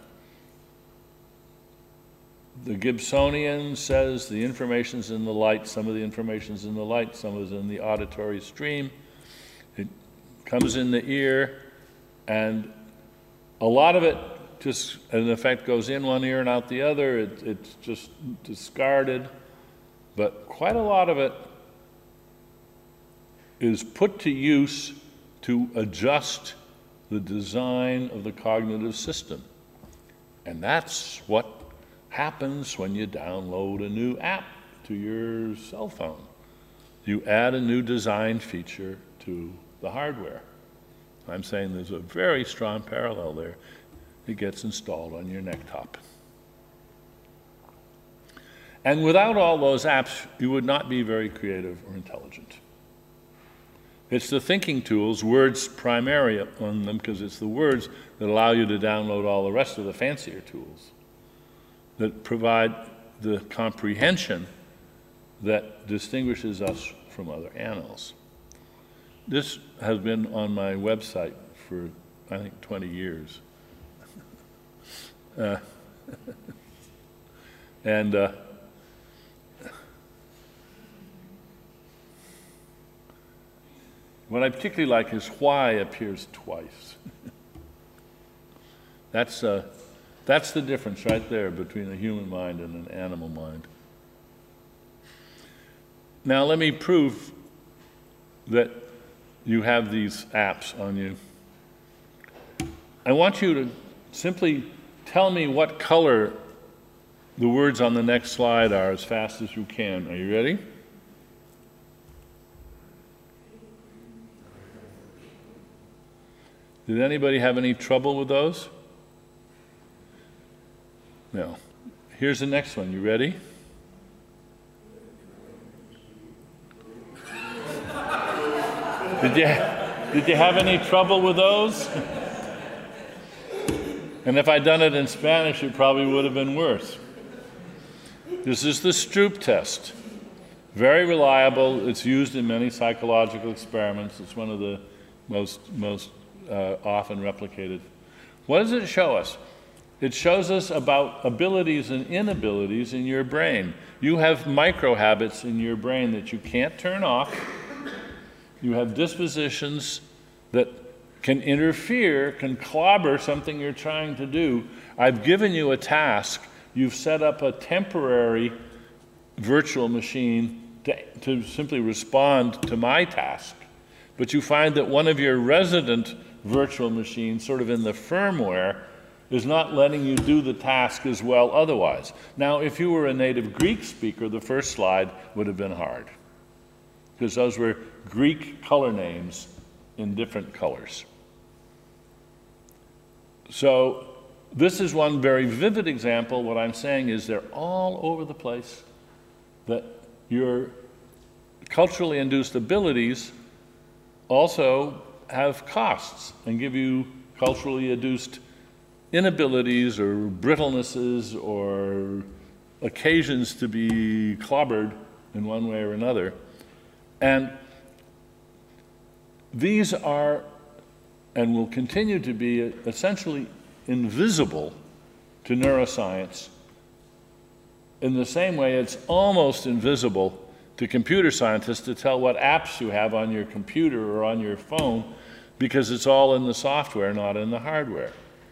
The Gibsonian says the information's in the light, some of the information's in the light, some is in the auditory stream. It comes in the ear, and a lot of it just, in effect, goes in one ear and out the other. It's just discarded, but quite a lot of it is put to use to adjust the design of the cognitive system. And that's what happens when you download a new app to your cell phone. You add a new design feature to the hardware. I'm saying there's a very strong parallel there. It gets installed on your Necktop. And without all those apps, you would not be very creative or intelligent. It's the thinking tools, words primary on them, because it's the words that allow you to download all the rest of the fancier tools that provide the comprehension that distinguishes us from other animals. This has been on my website for, I think, 20 years. What I particularly like is why appears twice. That's the difference right there between a human mind and an animal mind. Now let me prove that you have these apps on you. I want you to simply tell me what color the words on the next slide are as fast as you can. Are you ready? Did anybody have any trouble with those? No. Here's the next one. You ready? Did you have any trouble with those? And if I'd done it in Spanish, it probably would have been worse. This is the Stroop test. Very reliable. It's used in many psychological experiments. It's one of the most often replicated. What does it show us? It shows us about abilities and inabilities in your brain. You have micro habits in your brain that you can't turn off. You have dispositions that can interfere, can clobber something you're trying to do. I've given you a task. You've set up a temporary virtual machine to simply respond to my task. But you find that one of your resident virtual machines, sort of in the firmware, is not letting you do the task as well otherwise. Now, if you were a native Greek speaker, the first slide would have been hard, because those were Greek color names in different colors. So this is one very vivid example. What I'm saying is they're all over the place, that your culturally induced abilities also have costs and give you culturally induced inabilities or brittlenesses or occasions to be clobbered in one way or another. And these are, and will continue to be, essentially invisible to neuroscience in the same way it's almost invisible to computer scientists to tell what apps you have on your computer or on your phone, because it's all in the software, not in the hardware.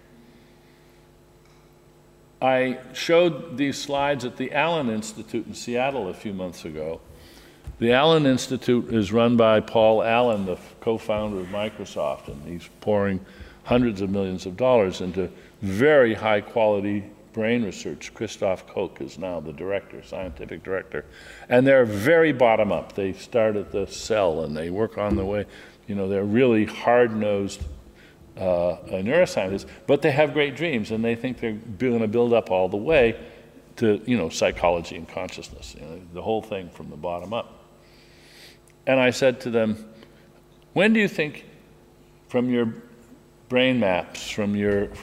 I showed these slides at the Allen Institute in Seattle a few months ago. The Allen Institute is run by Paul Allen, the co-founder of Microsoft, and he's pouring hundreds of millions of dollars into very high-quality brain research. Christoph Koch is now the director, scientific director. And they're very bottom-up. They start at the cell, and they work on the way. You know, they're really hard-nosed neuroscientists, but they have great dreams, and they think they're going to build up all the way to, you know, psychology and consciousness, you know, the whole thing from the bottom up. And I said to them, when do you think, from your brain maps, from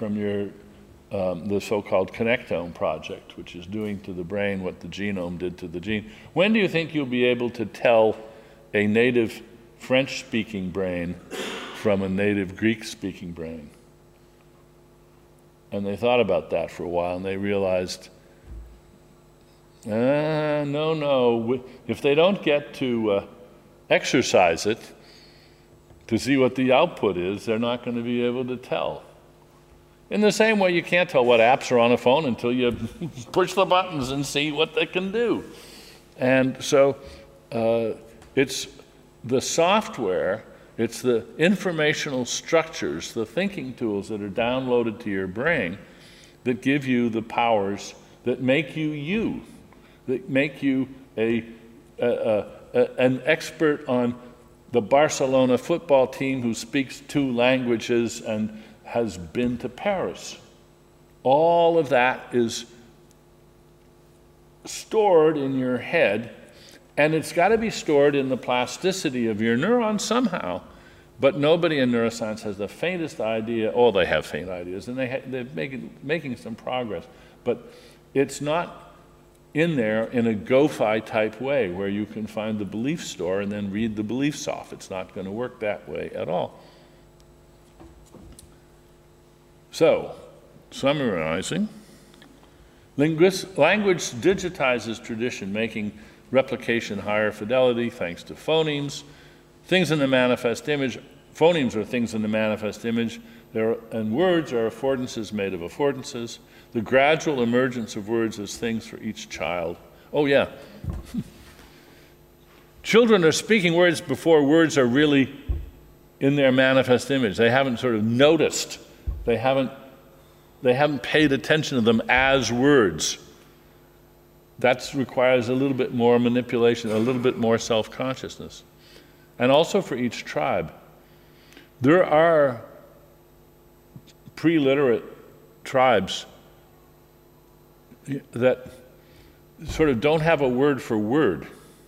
the so-called Connectome project, which is doing to the brain what the genome did to the gene, when do you think you'll be able to tell a native French-speaking brain from a native Greek-speaking brain? And they thought about that for a while, and they realized, no. If they don't get to exercise it to see what the output is, they're not going to be able to tell. In the same way, you can't tell what apps are on a phone until you push the buttons and see what they can do. And so it's the software, it's the informational structures, the thinking tools that are downloaded to your brain that give you the powers that make you you, that make you an expert on the Barcelona football team who speaks 2 languages and has been to Paris. All of that is stored in your head, and it's got to be stored in the plasticity of your neurons somehow. But nobody in neuroscience has the faintest idea. Oh, they have faint ideas, and they're making some progress. But it's not in there in a GoFi type way where you can find the belief store and then read the beliefs off. It's not going to work that way at all. So, summarizing, language digitizes tradition, making replication higher fidelity thanks to phonemes. Things in the manifest image, phonemes are things in the manifest image, and words are affordances made of affordances. The gradual emergence of words as things for each child. Oh yeah. Children are speaking words before words are really in their manifest image. They haven't sort of noticed. They haven't paid attention to them as words. That requires a little bit more manipulation, a little bit more self-consciousness. And also for each tribe. There are pre-literate tribes that sort of don't have a word for word.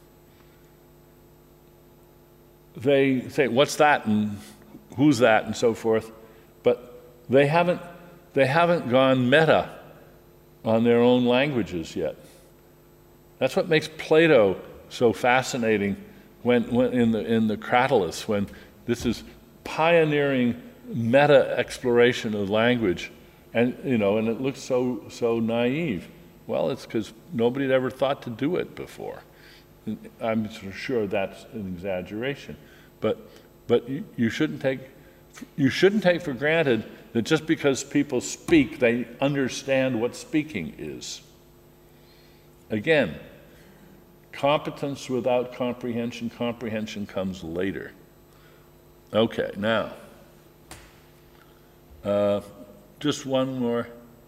They say, what's that, and who's that, and so forth, but they haven't gone meta on their own languages yet. That's what makes Plato so fascinating when in the Cratylus, when this is pioneering meta exploration of language, and and it looks so naive. Well, it's because nobody had ever thought to do it before. I'm sure that's an exaggeration, but you shouldn't take for granted that just because people speak, they understand what speaking is. Again, competence without comprehension comes later. Okay, now, just one more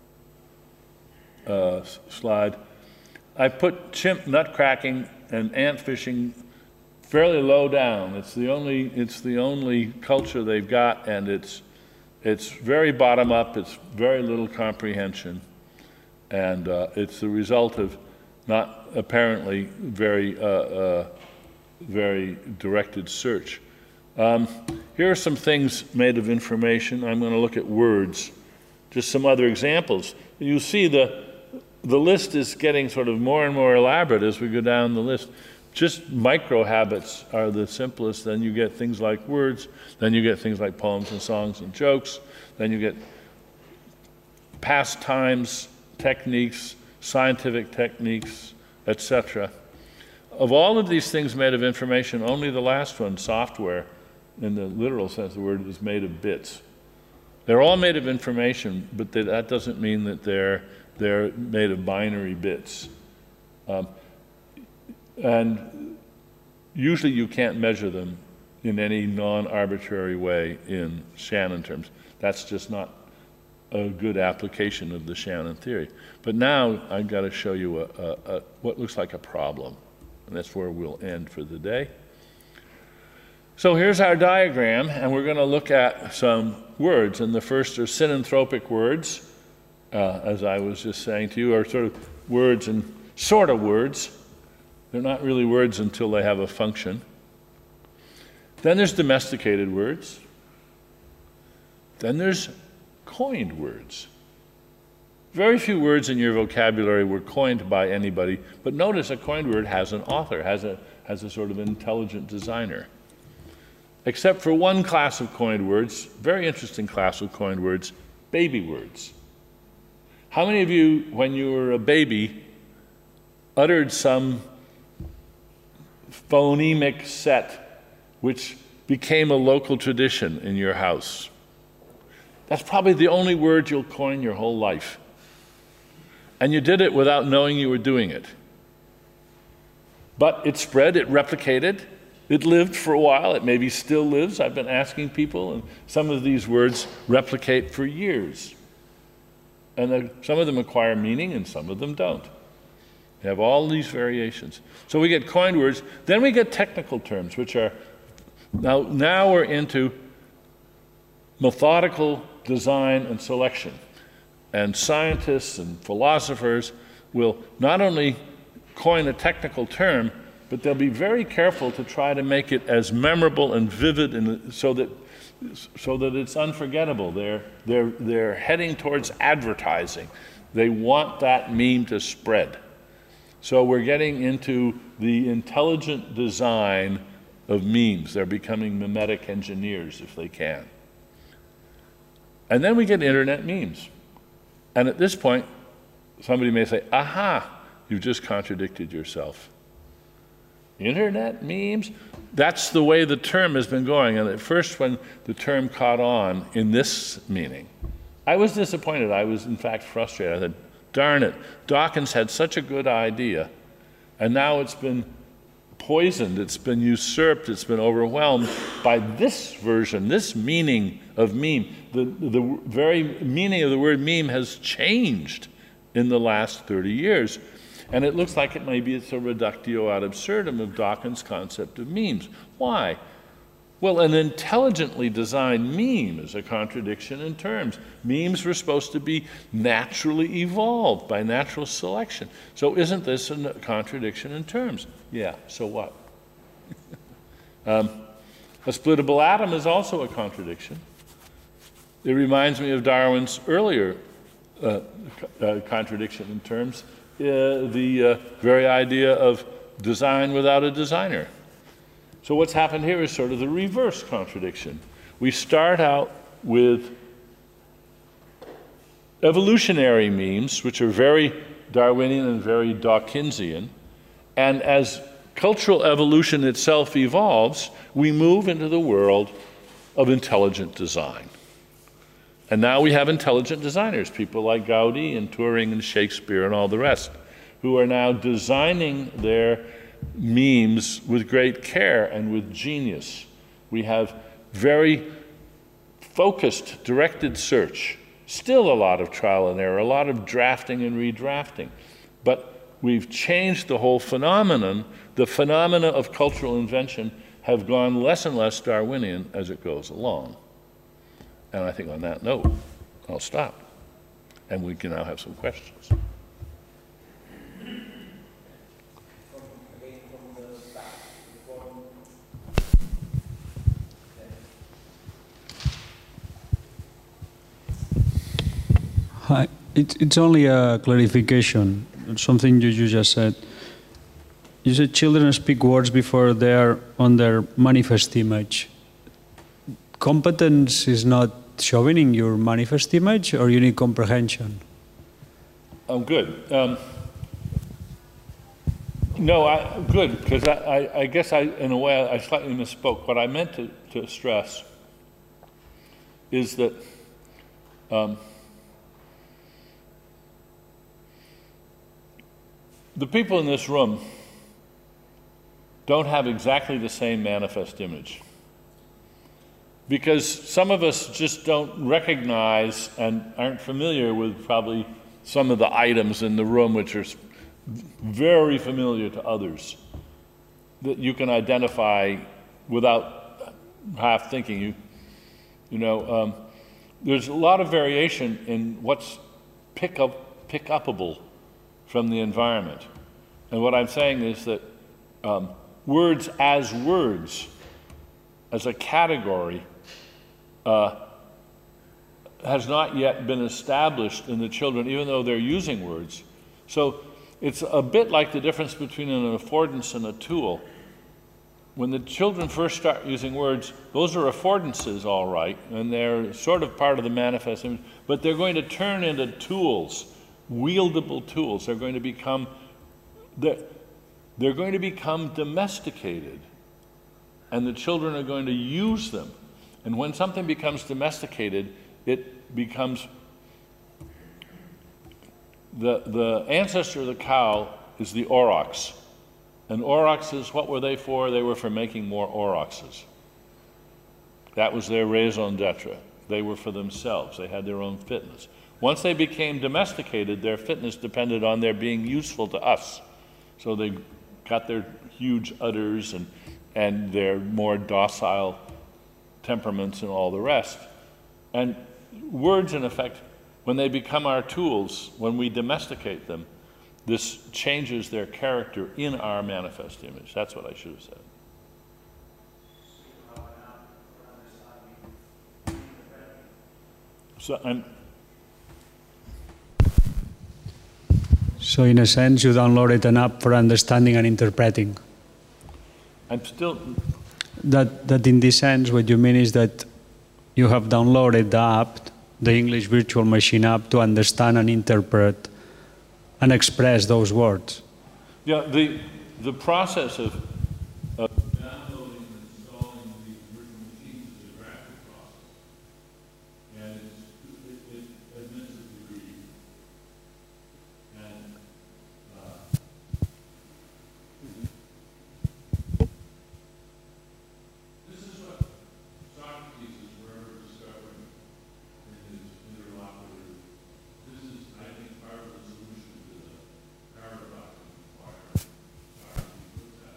slide. I put chimp nut cracking and ant fishing fairly low down. It's the only culture they've got, and it's It's very bottom-up, it's very little comprehension, and it's the result of not apparently very directed search. Here are some things made of information. I'm going to look at words, just some other examples. You see the list is getting sort of more and more elaborate as we go down the list. Just micro habits are the simplest. Then you get things like words. Then you get things like poems and songs and jokes. Then you get pastimes, techniques, scientific techniques, etc. Of all of these things made of information, only the last one, software, in the literal sense of the word, is made of bits. They're all made of information, but that doesn't mean that they're made of binary bits. And usually you can't measure them in any non-arbitrary way in Shannon terms. That's just not a good application of the Shannon theory. But now I've got to show you what looks like a problem. And that's where we'll end for the day. So here's our diagram, and we're going to look at some words. And the first are synanthropic words, as I was just saying to you, are sort of words and sort of words. They're not really words until they have a function. Then there's domesticated words. Then there's coined words. Very few words in your vocabulary were coined by anybody, but notice a coined word has an author, has a sort of intelligent designer. Except for one class of coined words, very interesting class of coined words, baby words. How many of you, when you were a baby, uttered some phonemic set which became a local tradition in your house? That's probably the only word you'll coin your whole life. And you did it without knowing you were doing it. But it spread, it replicated, it lived for a while, it maybe still lives. I've been asking people, and some of these words replicate for years. And some of them acquire meaning and some of them don't. They have all these variations. So we get coined words, then we get technical terms, which are, now we're into methodical design and selection. And scientists and philosophers will not only coin a technical term, but they'll be very careful to try to make it as memorable and vivid and so that it's unforgettable. They're heading towards advertising. They want that meme to spread. So we're getting into the intelligent design of memes. They're becoming memetic engineers if they can. And then we get internet memes. And at this point, somebody may say, aha, you've just contradicted yourself. Internet memes? That's the way the term has been going. And at first, when the term caught on in this meaning, I was disappointed. I was, in fact, frustrated. I said, darn it, Dawkins had such a good idea, and now it's been poisoned, it's been usurped, it's been overwhelmed by this version, this meaning of meme. The very meaning of the word meme has changed in the last 30 years. And it looks like it maybe it's a reductio ad absurdum of Dawkins' concept of memes. Why? Well, an intelligently designed meme is a contradiction in terms. Memes were supposed to be naturally evolved by natural selection. So isn't this a contradiction in terms? Yeah, so what? A splittable atom is also a contradiction. It reminds me of Darwin's earlier contradiction in terms, the very idea of design without a designer. So what's happened here is sort of the reverse contradiction. We start out with evolutionary memes, which are very Darwinian and very Dawkinsian, and as cultural evolution itself evolves, we move into the world of intelligent design. And now we have intelligent designers, people like Gaudi and Turing and Shakespeare and all the rest, who are now designing their memes with great care and with genius. We have very focused, directed search. Still a lot of trial and error, a lot of drafting and redrafting. But we've changed the whole phenomenon. The phenomena of cultural invention have gone less and less Darwinian as it goes along. And I think on that note, I'll stop. And we can now have some questions. Hi, it's only a clarification, something you just said. You said children speak words before they are on their manifest image. Competence is not showing in your manifest image, or you need comprehension? Good. No, good, because I guess in a way, I slightly misspoke. What I meant to stress is that the people in this room don't have exactly the same manifest image. Because some of us just don't recognize and aren't familiar with probably some of the items in the room which are very familiar to others, that you can identify without half thinking. There's a lot of variation in what's pick-upable from the environment. And what I'm saying is that words, as a category, has not yet been established in the children, even though they're using words. So it's a bit like the difference between an affordance and a tool. When the children first start using words, those are affordances, all right, and they're sort of part of the manifest image, but they're going to turn into tools, wieldable tools. They're going to become domesticated, and the children are going to use them. And when something becomes domesticated, it becomes the ancestor of the cow is the aurochs. And aurochs, what were they for? They were for making more aurochs. That was their raison d'etre. They were for themselves. They had their own fitness. Once they became domesticated, their fitness depended on their being useful to us. So they got their huge udders and their more docile temperaments and all the rest. And words, in effect, when they become our tools, when we domesticate them, this changes their character in our manifest image. That's what I should have said. So in a sense, you downloaded an app for understanding and interpreting. I'm still... That in this sense, what you mean is that you have downloaded the app, the English Virtual Machine app, to understand and interpret and express those words. Yeah, the process of downloading and installing these virtual machines is a rapid process. And it admits a degree. And this is what Socrates is forever discovering in his interlocutor. This is, I think, part of the solution to the paradox of inquiry. Socrates puts that.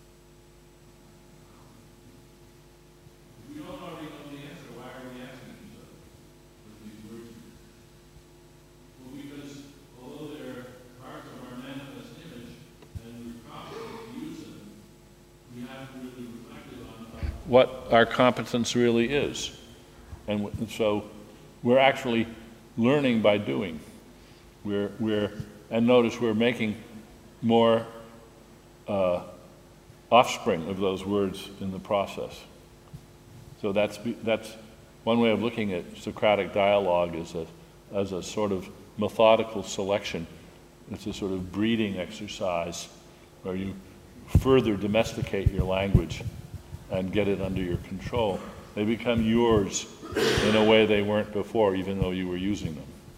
If we don't already know the answer, why are we asking each other with these words? Well, because although they're parts of our manifest image and we're competent to use them, we have to really reflect on what our competence really is. And so we're actually learning by doing. And notice we're making more offspring of those words in the process. So that's one way of looking at Socratic dialogue as a sort of methodical selection. It's a sort of breeding exercise where you further domesticate your language and get it under your control. They become yours in a way they weren't before, even though you were using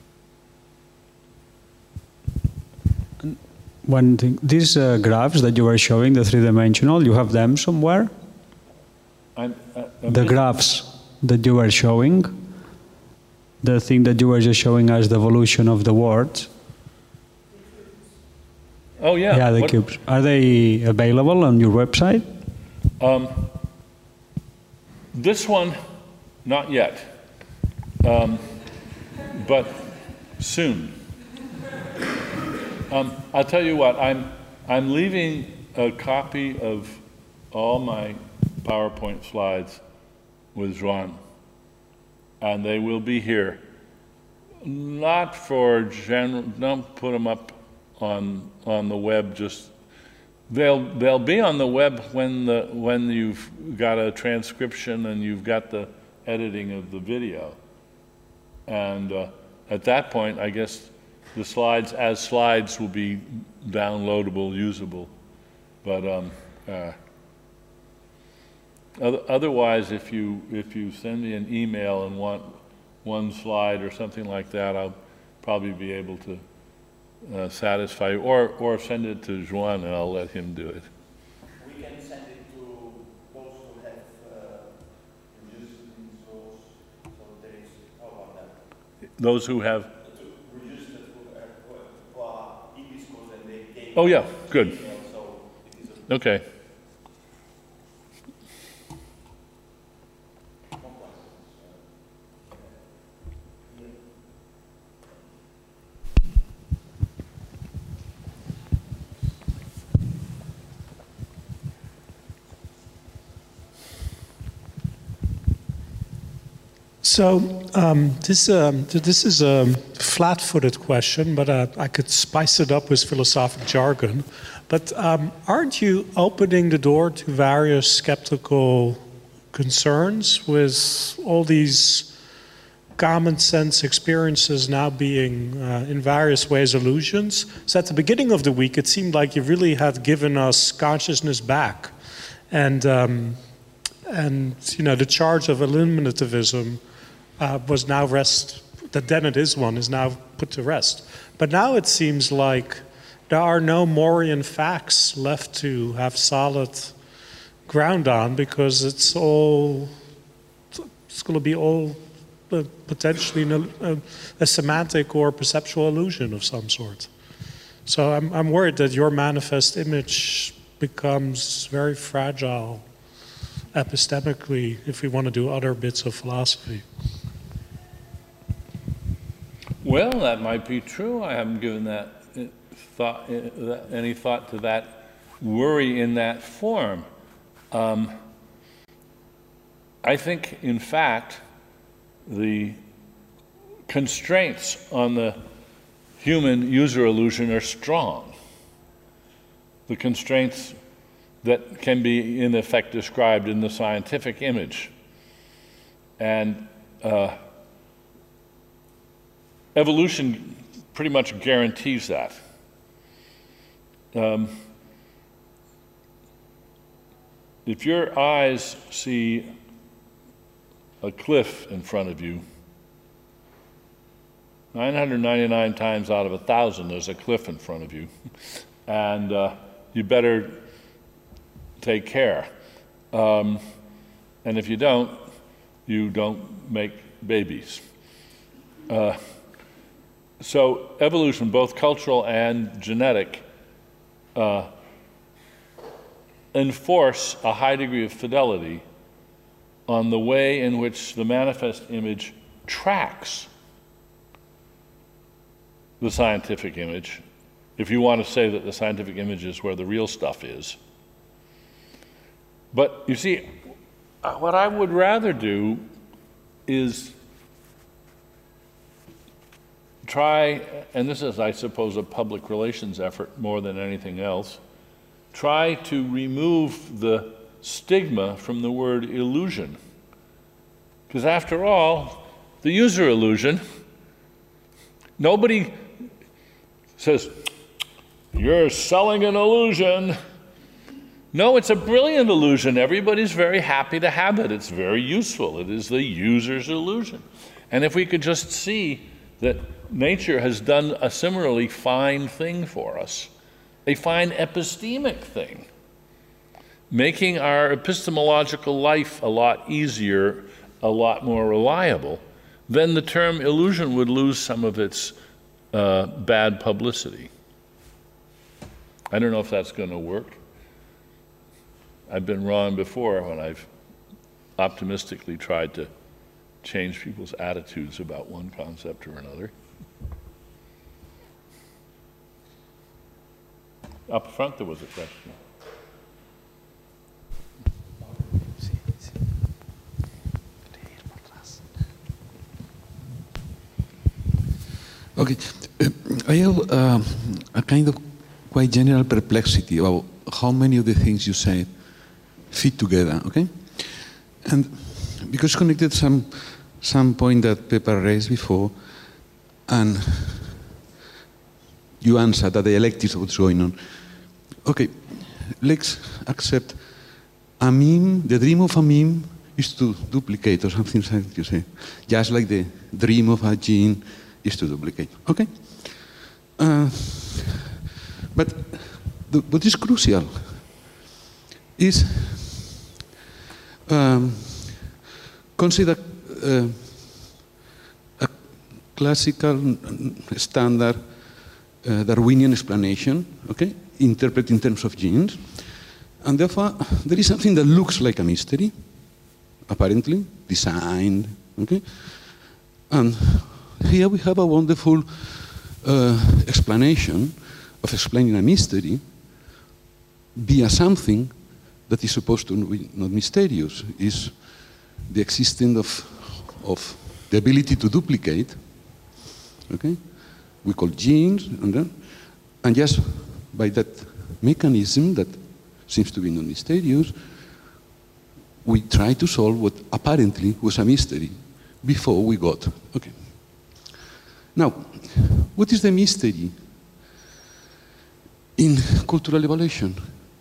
them. One thing, these graphs that you were showing, the three-dimensional, you have them somewhere? The graphs that you were showing, the thing that you were just showing us, the evolution of the words. Oh, yeah. Yeah, the cubes. Are they available on your website? This one, not yet. but soon. I'll tell you what, I'm leaving a copy of all my PowerPoint slides with Juan, and they will be here. Not for general, don't put them up on the web, just, they'll be on the web when you've got a transcription and you've got the editing of the video. And at that point, I guess the slides as slides will be downloadable, usable. But otherwise, if you send me an email and want one slide or something like that, I'll probably be able to satisfy you, or send it to Juan and I'll let him do it. We can send it to those who have registered in those, so there is, how about that? Those who have. Registered who are e-biscos and they gave. Oh yeah, good. Email, so it is a Okay. So this is a flat-footed question, but I could spice it up with philosophic jargon. But aren't you opening the door to various skeptical concerns with all these common sense experiences now being in various ways illusions? So at the beginning of the week, it seemed like you really had given us consciousness back, and you know, the charge of eliminativism was now that then it is one, is now put to rest. But now it seems like there are no Morian facts left to have solid ground on, because it's going to be all potentially a semantic or perceptual illusion of some sort. So I'm worried that your manifest image becomes very fragile epistemically if we want to do other bits of philosophy. Well, that might be true. I haven't given that thought, any thought to that worry in that form. I think, in fact, the constraints on the human user illusion are strong. The constraints that can be, in effect, described in the scientific image. And evolution pretty much guarantees that. If your eyes see a cliff in front of you, 999 times out of 1,000 there's a cliff in front of you, and you better take care. And if you don't make babies. So evolution, both cultural and genetic, enforce a high degree of fidelity on the way in which the manifest image tracks the scientific image, if you want to say that the scientific image is where the real stuff is. But you see, what I would rather do is try, and this is, I suppose, a public relations effort more than anything else, try to remove the stigma from the word illusion. Because after all, the user illusion, nobody says, "You're selling an illusion." No, it's a brilliant illusion. Everybody's very happy to have it. It's very useful. It is the user's illusion. And if we could just see that nature has done a similarly fine thing for us, a fine epistemic thing, making our epistemological life a lot easier, a lot more reliable, then the term illusion would lose some of its bad publicity. I don't know if that's going to work. I've been wrong before when I've optimistically tried to change people's attitudes about one concept or another. Up front, there was a question. Okay, I have a kind of quite general perplexity about how many of the things you said fit together, okay? And because connected some point that Pepa raised before, and you answered that the electives what's going on. Okay, let's accept a meme, the dream of a meme is to duplicate or something like you say, just like the dream of a gene is to duplicate, okay? But what is crucial is consider a classical standard Darwinian explanation, okay, interpret in terms of genes, and therefore there is something that looks like a mystery, apparently, designed, okay? And here we have a wonderful explanation of explaining a mystery via something that is supposed to be not mysterious, is the existence of the ability to duplicate, okay? We call genes, and just by that mechanism that seems to be not mysterious, we try to solve what apparently was a mystery before we got, okay. Now, what is the mystery in cultural evolution?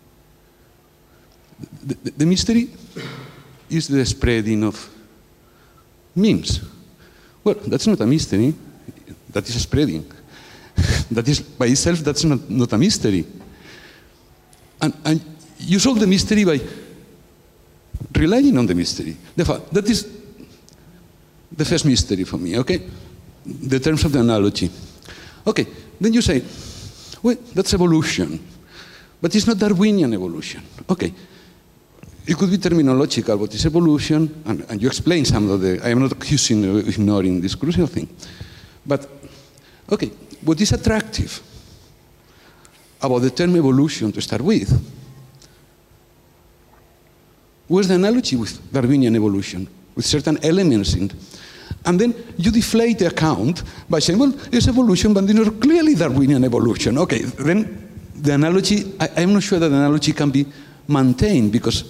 The mystery is the spreading of memes. Well, that's not a mystery, that is a spreading. That is, by itself, that's not a mystery. And you solve the mystery by relying on the mystery. Therefore, that is the first mystery for me, okay? The terms of the analogy. Okay, then you say, well, that's evolution, but it's not Darwinian evolution. Okay, it could be terminological, what is evolution, and you explain some of the, I am not accusing of ignoring this crucial thing. But, okay, what is attractive about the term evolution to start with? Where's the analogy with Darwinian evolution, with certain elements in it? And then you deflate the account by saying, well, it's evolution, but it's not clearly Darwinian evolution. Okay, then the analogy, I'm not sure that the analogy can be maintained because,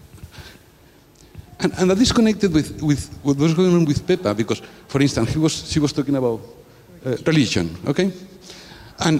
and that is connected with what was going on with Pepa, because, for instance, she was talking about religion, okay? And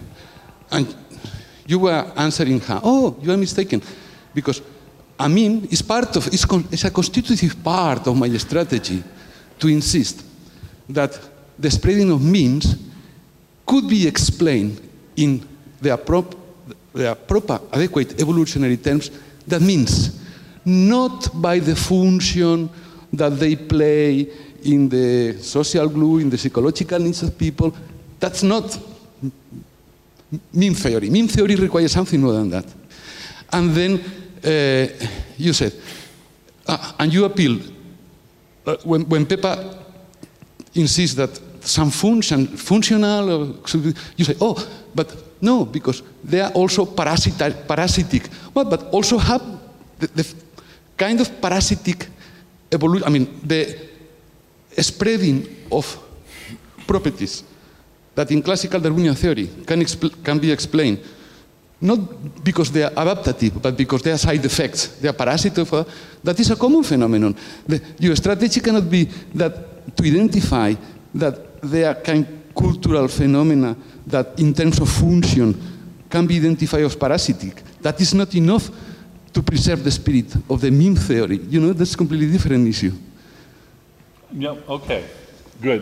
you were answering her, oh, you are mistaken, because a meme is part of, it's a constitutive part of my strategy to insist that the spreading of memes could be explained in their proper, adequate evolutionary terms. That means not by the function that they play in the social glue, in the psychological needs of people. That's not meme theory. Meme theory requires something more than that. And then you said, and you appeal, when Pepa insists that some functional, you say, oh, but no, because they are also parasitic. Well, but also have the kind of parasitic evolution, I mean, the spreading of properties that in classical Darwinian theory can be explained, not because they are adaptative, but because they are side effects. They are parasitic. That is a common phenomenon. Your strategy cannot be that to identify that they are kind of cultural phenomena that in terms of function can be identified as parasitic. That is not enough to preserve the spirit of the meme theory. You know, that's a completely different issue. Yeah, okay, good.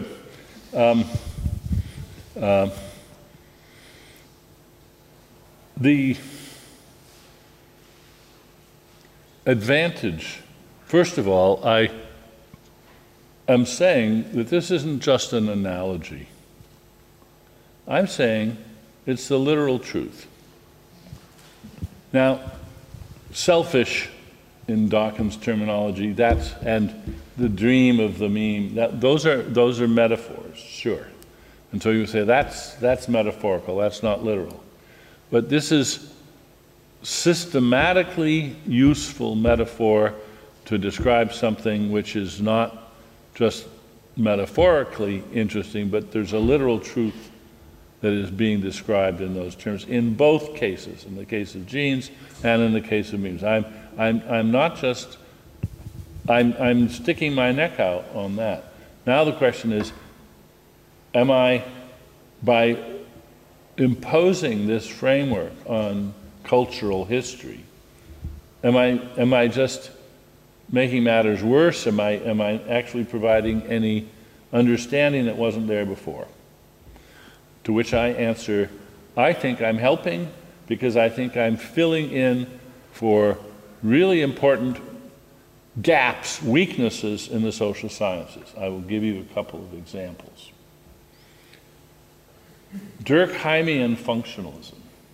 The advantage, first of all, I am saying that this isn't just an analogy. I'm saying it's the literal truth. Now, selfish in Dawkins' terminology, and the dream of the meme, those are metaphors, sure. And so you say that's metaphorical, that's not literal. But this is systematically useful metaphor to describe something which is not just metaphorically interesting, but there's a literal truth that is being described in those terms in both cases, in the case of genes and in the case of memes. I'm not just, I'm sticking my neck out on that. Now the question is, am I, by imposing this framework on cultural history, am I just making matters worse? Am I actually providing any understanding that wasn't there before? To which I answer, I think I'm helping, because I think I'm filling in for really important gaps, weaknesses in the social sciences. I will give you a couple of examples. Durkheimian functionalism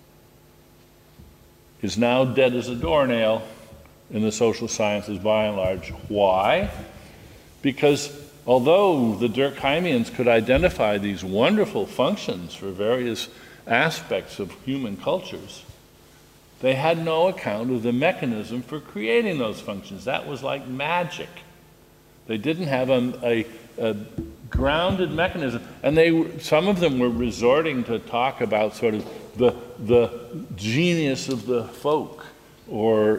is now dead as a doornail in the social sciences by and large. Why? Because although the Durkheimians could identify these wonderful functions for various aspects of human cultures, they had no account of the mechanism for creating those functions. That was like magic. They didn't have a grounded mechanism, and some of them were resorting to talk about sort of the genius of the folk, or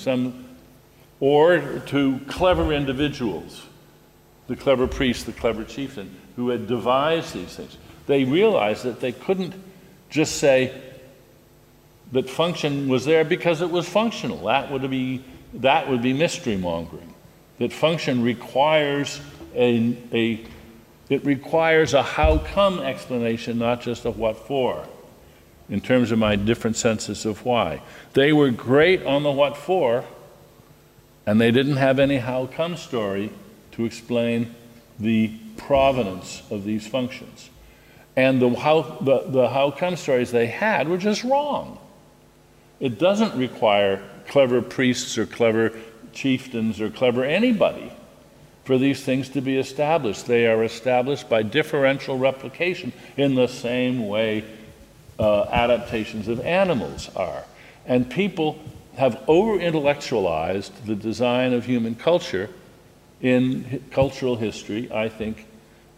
or to clever individuals, the clever priest, the clever chieftain, who had devised these things. They realized that they couldn't just say that function was there because it was functional. That would be mystery mongering. That function requires it requires a how come explanation, not just a what for, in terms of my different senses of why. They were great on the what for, and they didn't have any how come story to explain the provenance of these functions. And the how come stories they had were just wrong. It doesn't require clever priests or clever chieftains or clever anybody for these things to be established. They are established by differential replication in the same way adaptations of animals are. And people have over-intellectualized the design of human culture in cultural history, I think,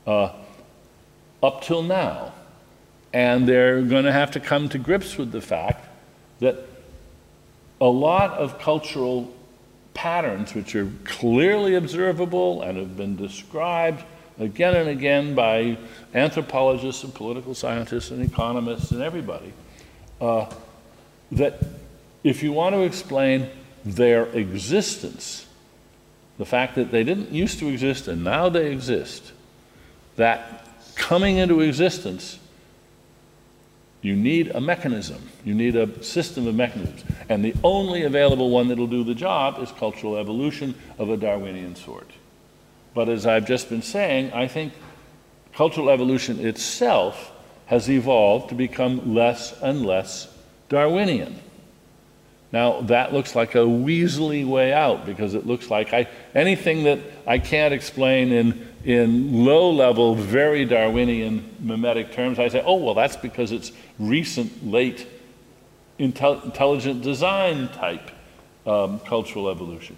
up till now. And they're going to have to come to grips with the fact that a lot of cultural patterns, which are clearly observable and have been described again and again by anthropologists and political scientists and economists and everybody, that if you want to explain their existence, the fact that they didn't used to exist and now they exist, that coming into existence, you need a mechanism. You need a system of mechanisms. And the only available one that'll do the job is cultural evolution of a Darwinian sort. But as I've just been saying, I think cultural evolution itself has evolved to become less and less Darwinian. Now, that looks like a weaselly way out, because it looks like anything that I can't explain in low-level, very Darwinian mimetic terms, I say, oh, well, that's because it's recent, late, intelligent design type cultural evolution.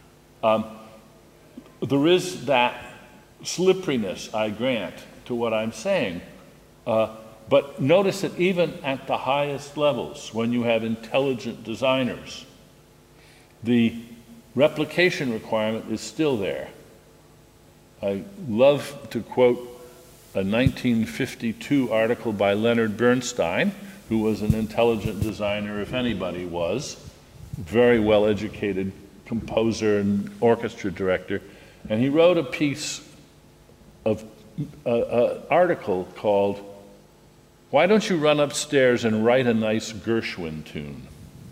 There is that slipperiness, I grant, to what I'm saying. But notice that even at the highest levels, when you have intelligent designers, the replication requirement is still there. I love to quote a 1952 article by Leonard Bernstein, who was an intelligent designer, if anybody was, very well-educated composer and orchestra director, and he wrote a piece of an article called "Why Don't You Run Upstairs and Write a Nice Gershwin Tune?"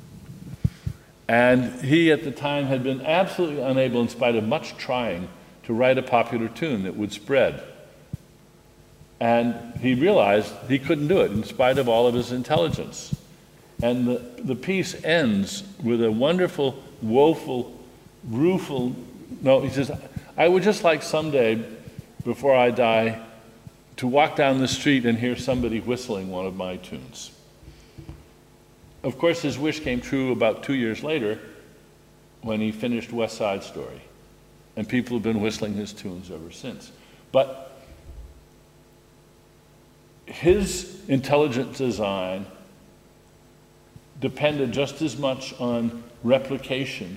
And he at the time had been absolutely unable, in spite of much trying, to write a popular tune that would spread. And he realized he couldn't do it in spite of all of his intelligence. And the piece ends with a wonderful, woeful, rueful, no, he says, I would just like someday, before I die, to walk down the street and hear somebody whistling one of my tunes. Of course, his wish came true about 2 years later when he finished West Side Story. And people have been whistling his tunes ever since. But his intelligent design depended just as much on replication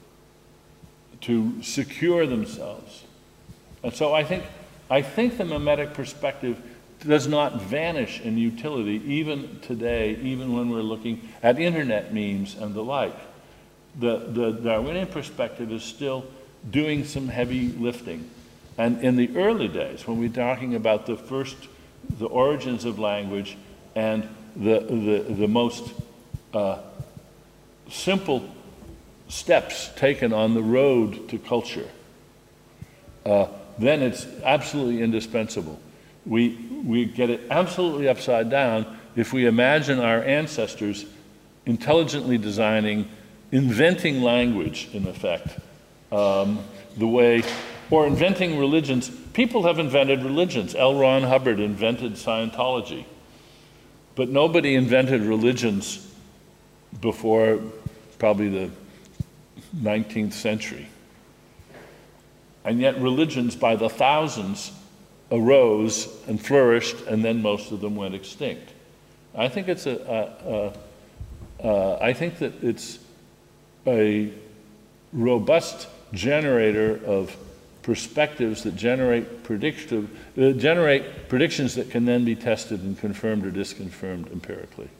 to secure themselves. And so I think the mimetic perspective does not vanish in utility even today, even when we're looking at internet memes and the like. The Darwinian perspective is still doing some heavy lifting. And in the early days, when we're talking about the origins of language and the most simple steps taken on the road to culture, then it's absolutely indispensable. We get it absolutely upside down if we imagine our ancestors intelligently designing, inventing language, in effect, the way, or inventing religions. People have invented religions. L. Ron Hubbard invented Scientology. But nobody invented religions before probably the 19th century. And yet religions by the thousands arose and flourished, and then most of them went extinct. I think it's I think that it's a robust generator of perspectives that generate predictions that can then be tested and confirmed or disconfirmed empirically.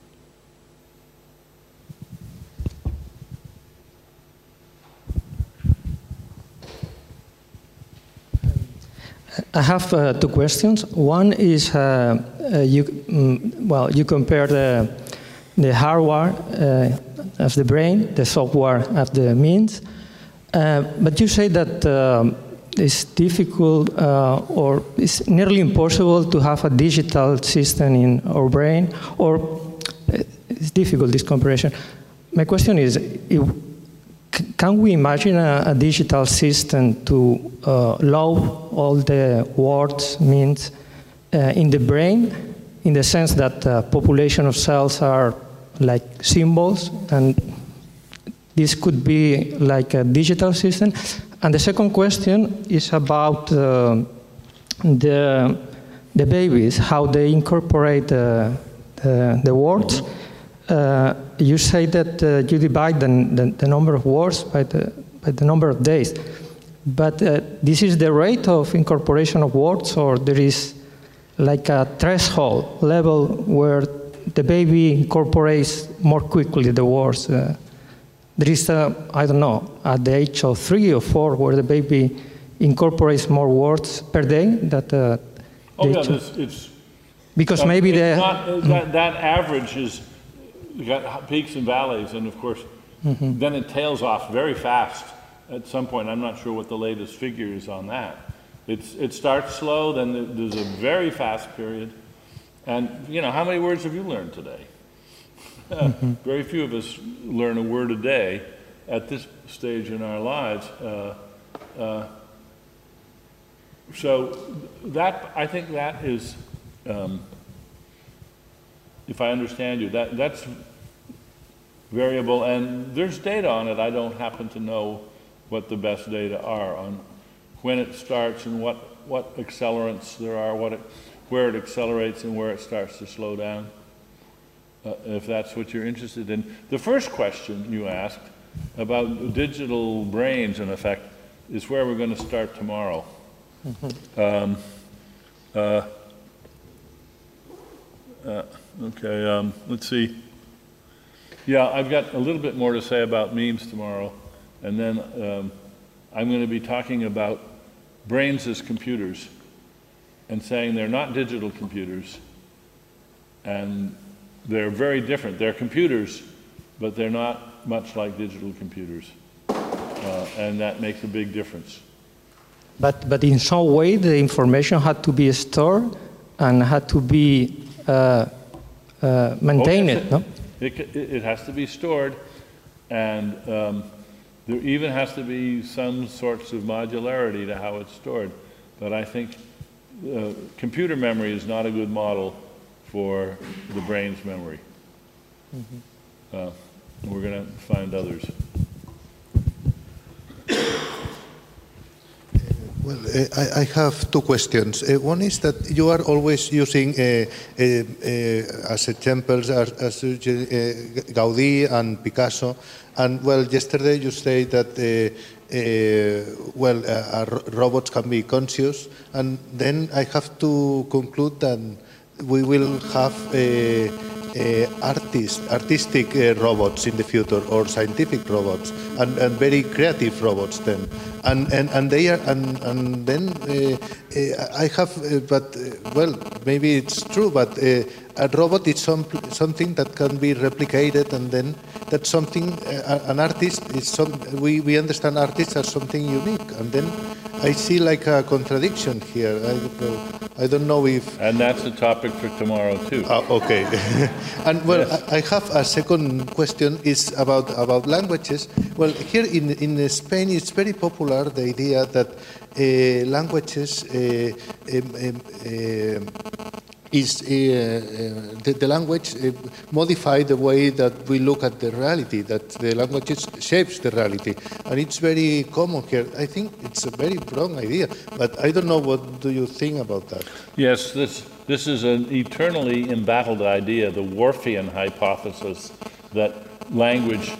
I have two questions. One is you compare the hardware of the brain, the software of the means, but you say that it's difficult or it's nearly impossible to have a digital system in our brain, or it's difficult, this comparison. My question is, can we imagine a digital system to load all the words, means in the brain, in the sense that population of cells are like symbols, and this could be like a digital system? And the second question is about the babies, how they incorporate the words. You say that you divide the number of words by the number of days. But this is the rate of incorporation of words, or there is like a threshold level where the baby incorporates more quickly the words? There is, I don't know, at the age of 3 or 4, where the baby incorporates more words per day. It's because maybe that average is, you got peaks and valleys, and of course, then it tails off very fast at some point. I'm not sure what the latest figure is on that. It starts slow, then there's a very fast period. And, you know, how many words have you learned today? Very few of us learn a word a day at this stage in our lives. So that, I think that is, if I understand you, that's variable, and there's data on it. I don't happen to know what the best data are on when it starts and what accelerants there are, where it accelerates and where it starts to slow down, if that's what you're interested in. The first question you asked about digital brains, in effect, is where we're going to start tomorrow. Okay, let's see. Yeah, I've got a little bit more to say about memes tomorrow, and then I'm going to be talking about brains as computers and saying they're not digital computers, and they're very different. They're computers, but they're not much like digital computers, and that makes a big difference. But in some way, the information had to be stored and had to be maintained, no? It has to be stored, and there even has to be some sorts of modularity to how it's stored. But I think computer memory is not a good model for the brain's memory. We're going to find others. Well, I have two questions. One is that you are always using as examples as Gaudí and Picasso, and well, yesterday you said that robots can be conscious, and then I have to conclude that we will have artistic robots in the future, or scientific robots, and very creative robots then, and they are, and then I have, but well, maybe it's true, but a robot is something that can be replicated, and then that's something, an artist is we understand artists as something unique, and then I see like a contradiction here. I don't know if... And that's a topic for tomorrow too. Okay. And well, yes. I have a second question is about languages. Well, here in Spain, it's very popular, the idea that languages the language modify the way that we look at the reality, that the language shapes the reality. And it's very common here. I think it's a very wrong idea, but I don't know, what do you think about that? Yes, this is an eternally embattled idea, the Whorfian hypothesis, that language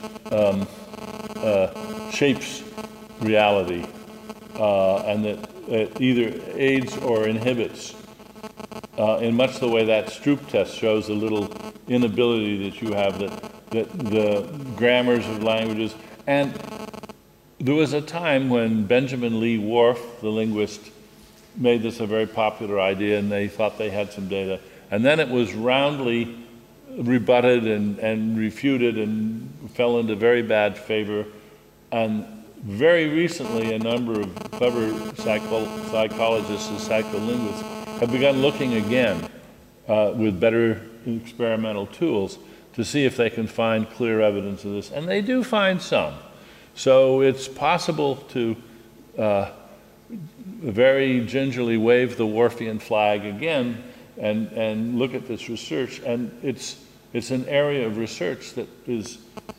shapes reality, and that it either aids or inhibits. In much the way that Stroop test shows, a little inability that you have, that the grammars of languages. And there was a time when Benjamin Lee Whorf, the linguist, made this a very popular idea, and they thought they had some data. And then it was roundly rebutted and refuted and fell into very bad favor. And very recently, a number of clever psychologists and psycholinguists have begun looking again with better experimental tools to see if they can find clear evidence of this. And they do find some. So it's possible to very gingerly wave the Whorfian flag again and look at this research. And it's an area of research that is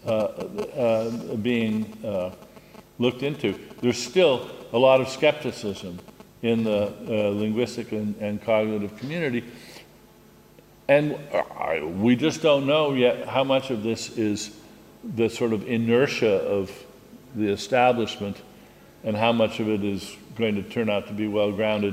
being looked into. There's still a lot of skepticism in the linguistic and cognitive community. And we just don't know yet how much of this is the sort of inertia of the establishment and how much of it is going to turn out to be well-grounded.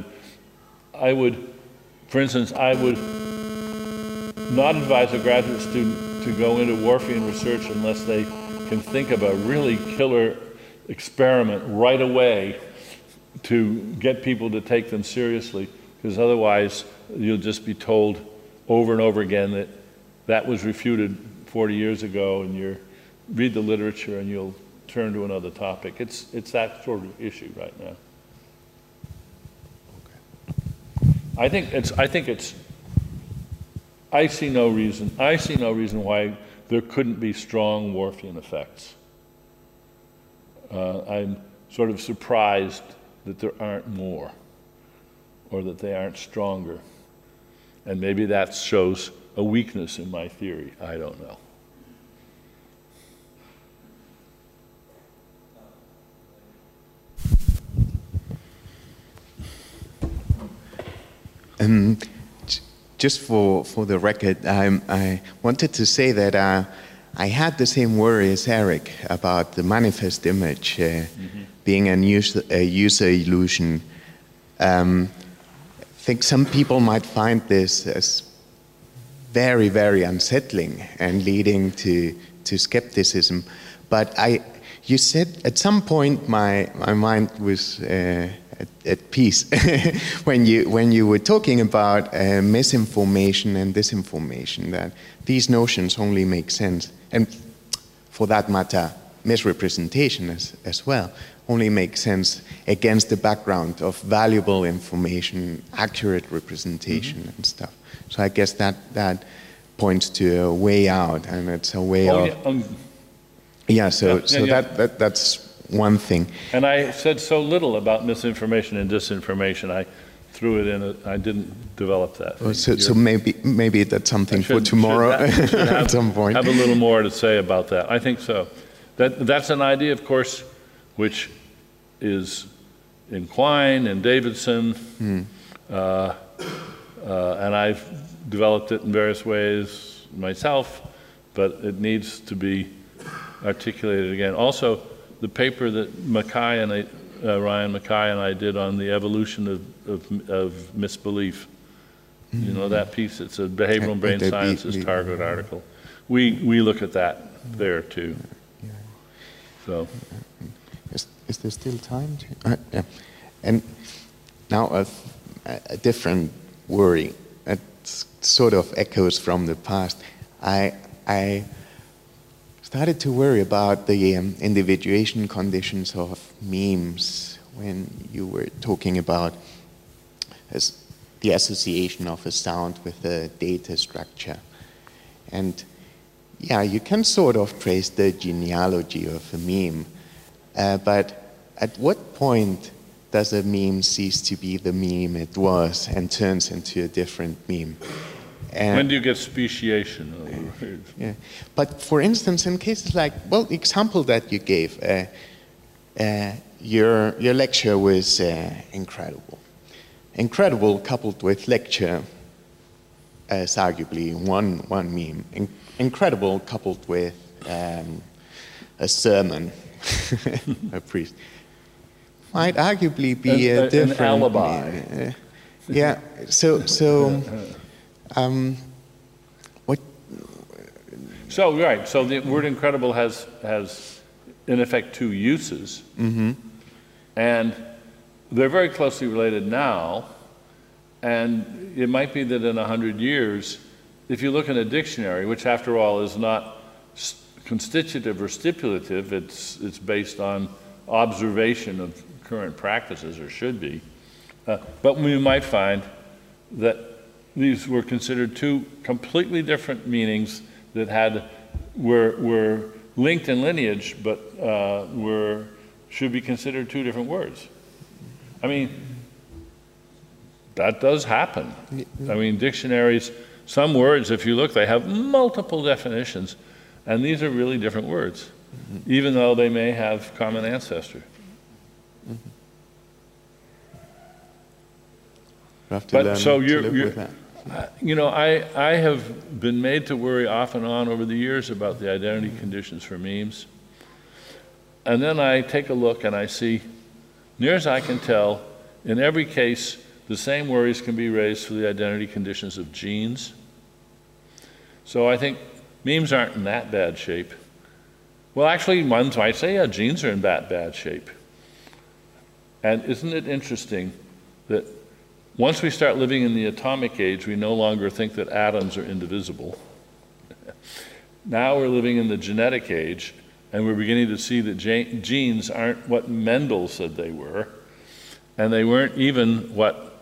For instance, I would not advise a graduate student to go into Whorfian research unless they can think of a really killer experiment right away to get people to take them seriously, because otherwise you'll just be told over and over again that that was refuted 40 years ago, and you read the literature and you'll turn to another topic. It's that sort of issue right now. Okay. I see no reason why there couldn't be strong Whorfian effects. I'm sort of surprised that there aren't more, or that they aren't stronger. And maybe that shows a weakness in my theory. I don't know. Just for the record, I wanted to say that I had the same worry as Eric about the manifest image being a user illusion. I think some people might find this as very, very unsettling and leading to skepticism. But you said at some point my mind was at peace when you were talking about misinformation and disinformation, that these notions only make sense, and for that matter, misrepresentation as well, only makes sense against the background of valuable information, accurate representation and stuff. So I guess that points to a way out, and it's a way of... Yeah, that's one thing. And I said so little about misinformation and disinformation. I threw it in. I didn't develop that. So maybe that's something for tomorrow at some point. Have a little more to say about that. I think so. That's an idea, of course, which is in Quine and Davidson, and I've developed it in various ways myself, but it needs to be articulated again. Also, the paper that Ryan Mackay and I did on the evolution of misbelief. You know that piece? It's a behavioral and brain sciences target article. We look at that there too. So, is there still time? Yeah. And now a different worry. It sort of echoes from the past. I started to worry about the individuation conditions of memes when you were talking about the association of a sound with a data structure. And yeah, you can sort of trace the genealogy of a meme, but at what point does a meme cease to be the meme it was and turns into a different meme? When do you get speciation? Yeah. But for instance, in cases like, well, the example that you gave, your lecture was incredible. Incredible coupled with lecture as arguably one meme. Incredible coupled with a sermon, a priest. Might arguably be a different... An alibi. Yeah, what? So, right, so the word incredible has in effect two uses. Mm-hmm. And they're very closely related now, and it might be that in 100 years, if you look in a dictionary, which after all is not constitutive or stipulative, it's based on observation of current practices, or should be, but we might find that these were considered two completely different meanings that were linked in lineage, but should be considered two different words. I mean, that does happen. I mean, dictionaries, some words, if you look, they have multiple definitions, and these are really different words, even though they may have common ancestry. But so you know, I have been made to worry off and on over the years about the identity conditions for memes. And then I take a look and I see, near as I can tell, in every case, the same worries can be raised for the identity conditions of genes. So I think memes aren't in that bad shape. Well, actually, one might say, yeah, genes are in bad shape. And isn't it interesting that once we start living in the atomic age, we no longer think that atoms are indivisible. Now we're living in the genetic age, and we're beginning to see that genes aren't what Mendel said they were, and they weren't even what,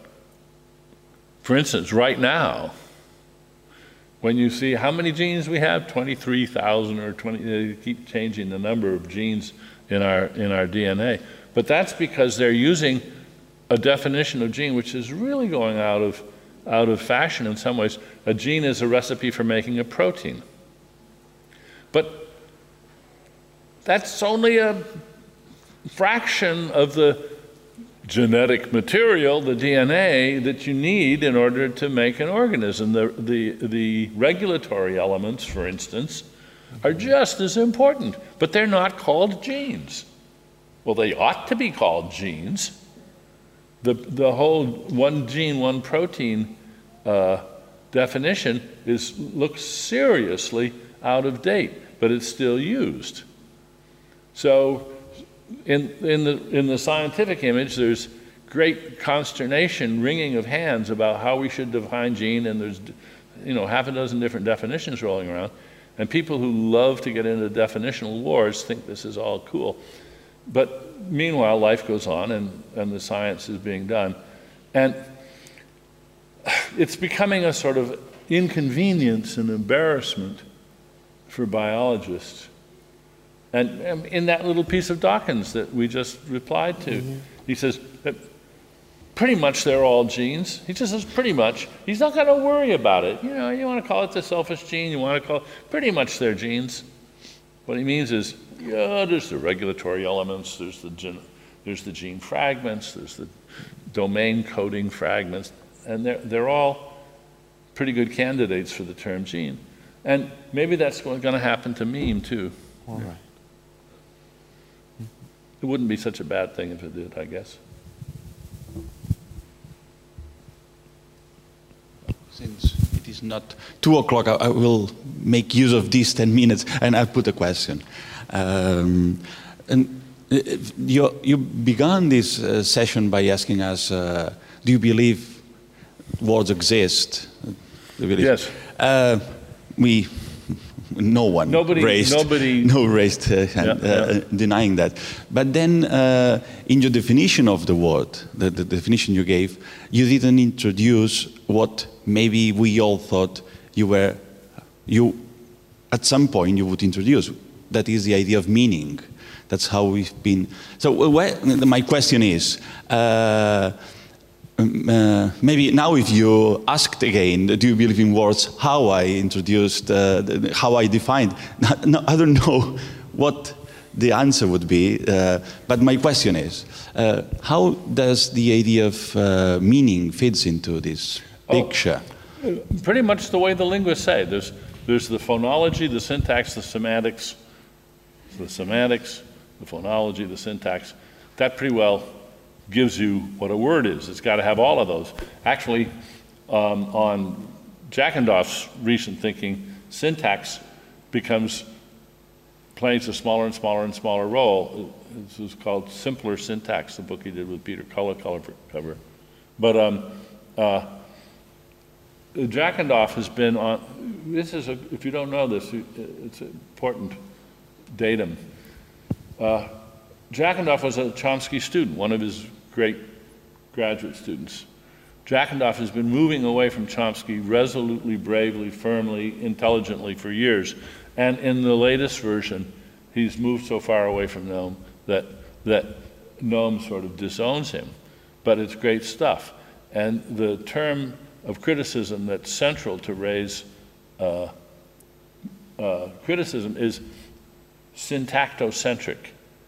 for instance, right now, when you see how many genes we have, 23,000 or 20, they keep changing the number of genes in our DNA. But that's because they're using a definition of gene which is really going out of fashion in some ways. A gene is a recipe for making a protein. But that's only a fraction of the genetic material, the DNA, that you need in order to make an organism. The regulatory elements, for instance, are just as important, but they're not called genes. Well, they ought to be called genes. The whole one gene, one protein definition looks seriously out of date, but it's still used. So in the scientific image, there's great consternation, wringing of hands about how we should define gene, and there's half a dozen different definitions rolling around. And people who love to get into definitional wars think this is all cool. But meanwhile, life goes on, and the science is being done. And it's becoming a sort of inconvenience and embarrassment for biologists. And in that little piece of Dawkins that we just replied to, he says, pretty much they're all genes. He just says pretty much. He's not going to worry about it. You know, you want to call it the selfish gene, you want to call it, pretty much they're genes. What he means is, yeah, there's the regulatory elements, there's the gene fragments, there's the domain coding fragments, and they're all pretty good candidates for the term gene. And maybe that's going to happen to meme too. All right. It wouldn't be such a bad thing if it did, I guess. Since it is not 2 o'clock, I will make use of these 10 minutes and I'll put a question. You began this session by asking us, do you believe words exist? Yes. Nobody raised denying that. But then in your definition of the word, the definition you gave, you didn't introduce what maybe we all thought at some point you would introduce. That is the idea of meaning. That's how we've been. So my question is, maybe now if you asked again, do you believe in words, how I introduced, how I defined, no, I don't know what the answer would be, but my question is, how does the idea of meaning fits into this picture? Pretty much the way the linguists say. There's the phonology, the syntax, the semantics, the phonology, the syntax. That pretty well gives you what a word is. It's got to have all of those. Actually, on Jackendorf's recent thinking, syntax plays a smaller and smaller and smaller role. This was called Simpler Syntax, the book he did with Peter Color. But Jackendorf has been on, if you don't know this, it's an important datum. Jackendorf was a Chomsky student, one of his great graduate students. Jackendorf has been moving away from Chomsky resolutely, bravely, firmly, intelligently for years. And in the latest version, he's moved so far away from Noam that Noam sort of disowns him. But it's great stuff. And the term of criticism that's central to Ray's criticism is syntactocentric.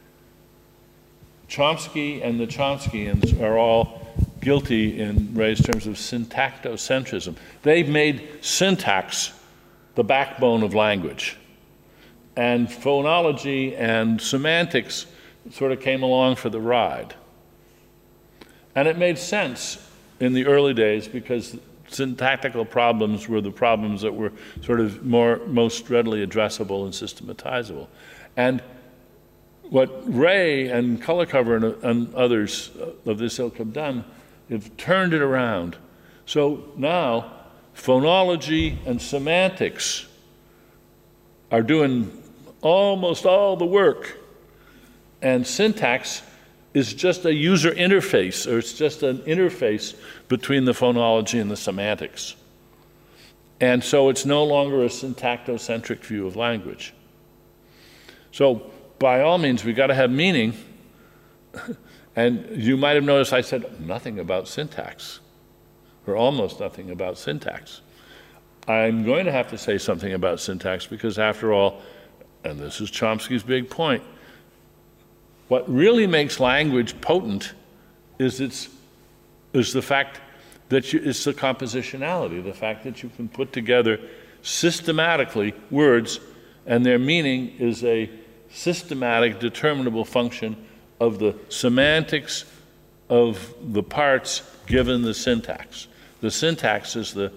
Chomsky and the Chomskyans are all guilty in Ray's terms of syntactocentrism. They've made syntax the backbone of language. And phonology and semantics sort of came along for the ride. And it made sense in the early days because syntactical problems were the problems that were sort of most readily addressable and systematizable. And what Ray and Colorcover and others of this ilk have done is turned it around. So now phonology and semantics are doing almost all the work, and syntax is just a user interface, or it's just an interface between the phonology and the semantics. And so it's no longer a syntactocentric view of language. So by all means, we got to have meaning. And you might have noticed I said nothing about syntax, or almost nothing about syntax. I'm going to have to say something about syntax because after all, and this is Chomsky's big point, what really makes language potent is the fact that it's the compositionality, the fact that you can put together systematically words and their meaning is a systematic, determinable function of the semantics of the parts given the syntax. The syntax is the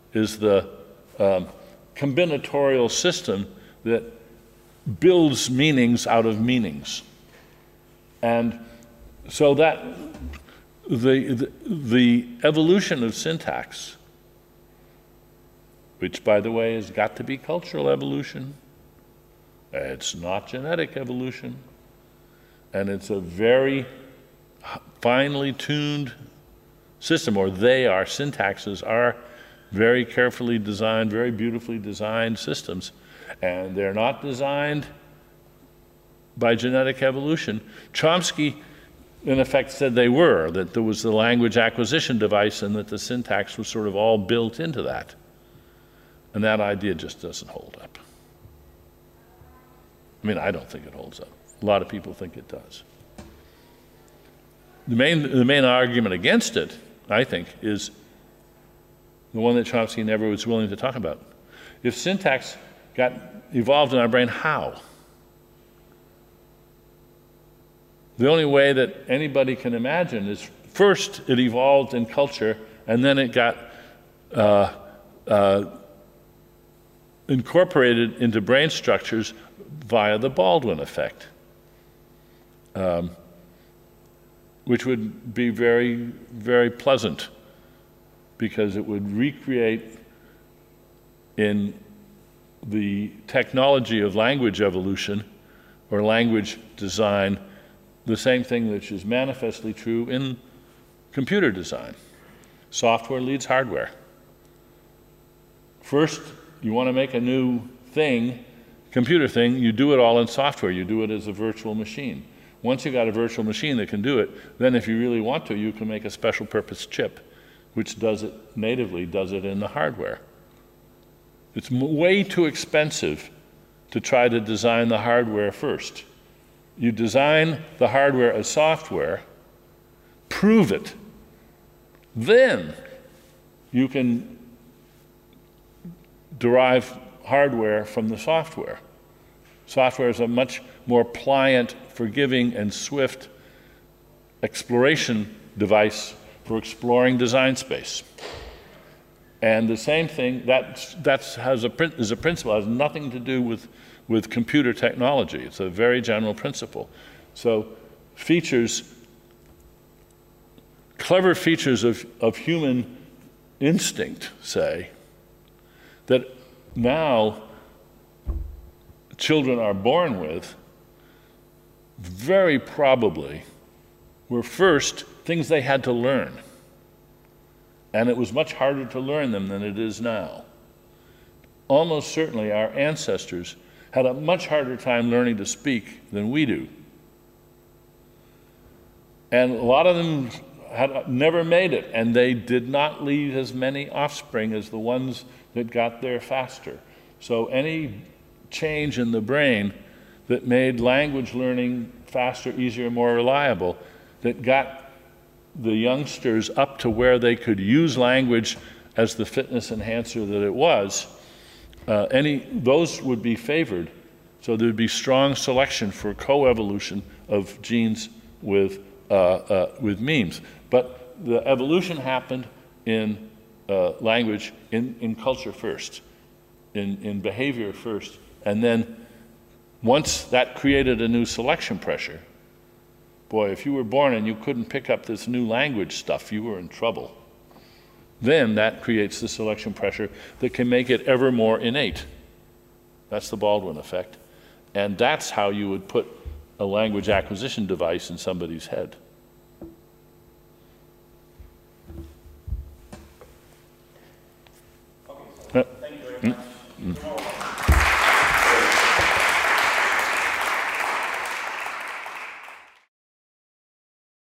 combinatorial system that builds meanings out of meanings. And so that the evolution of syntax, which by the way has got to be cultural evolution, it's not genetic evolution, and it's a very finely tuned system, or syntaxes are very carefully designed, very beautifully designed systems. And they're not designed by genetic evolution. Chomsky, in effect, said they were, that there was the language acquisition device and that the syntax was sort of all built into that. And that idea just doesn't hold up. I mean, I don't think it holds up. A lot of people think it does. The main argument against it, I think, is the one that Chomsky never was willing to talk about. If syntax got evolved in our brain, how? The only way that anybody can imagine is first it evolved in culture, and then it got incorporated into brain structures via the Baldwin effect, which would be very, very pleasant because it would recreate in the technology of language evolution or language design the same thing which is manifestly true in computer design. Software leads hardware. First, you want to make a new thing, computer thing, you do it all in software. You do it as a virtual machine. Once you've got a virtual machine that can do it, then if you really want to, you can make a special purpose chip, which does it natively, does it in the hardware. It's way too expensive to try to design the hardware first. You design the hardware as software, prove it, then you can derive hardware from the software. Software is a much more pliant, forgiving, and swift exploration device for exploring design space. And the same thing, is a principle, has nothing to do with computer technology. It's a very general principle. So clever features of human instinct say that now children are born with, very probably were first things they had to learn. And it was much harder to learn them than it is now. Almost certainly our ancestors had a much harder time learning to speak than we do. And a lot of them had never made it, and they did not leave as many offspring as the ones that got there faster. So any change in the brain that made language learning faster, easier, more reliable, that got the youngsters up to where they could use language as the fitness enhancer that it was, those would be favored. So there would be strong selection for coevolution of genes with memes. But the evolution happened in language, in culture first, in behavior first, and then once that created a new selection pressure, boy, if you were born and you couldn't pick up this new language stuff, you were in trouble. Then that creates the selection pressure that can make it ever more innate. That's the Baldwin effect. And that's how you would put a language acquisition device in somebody's head.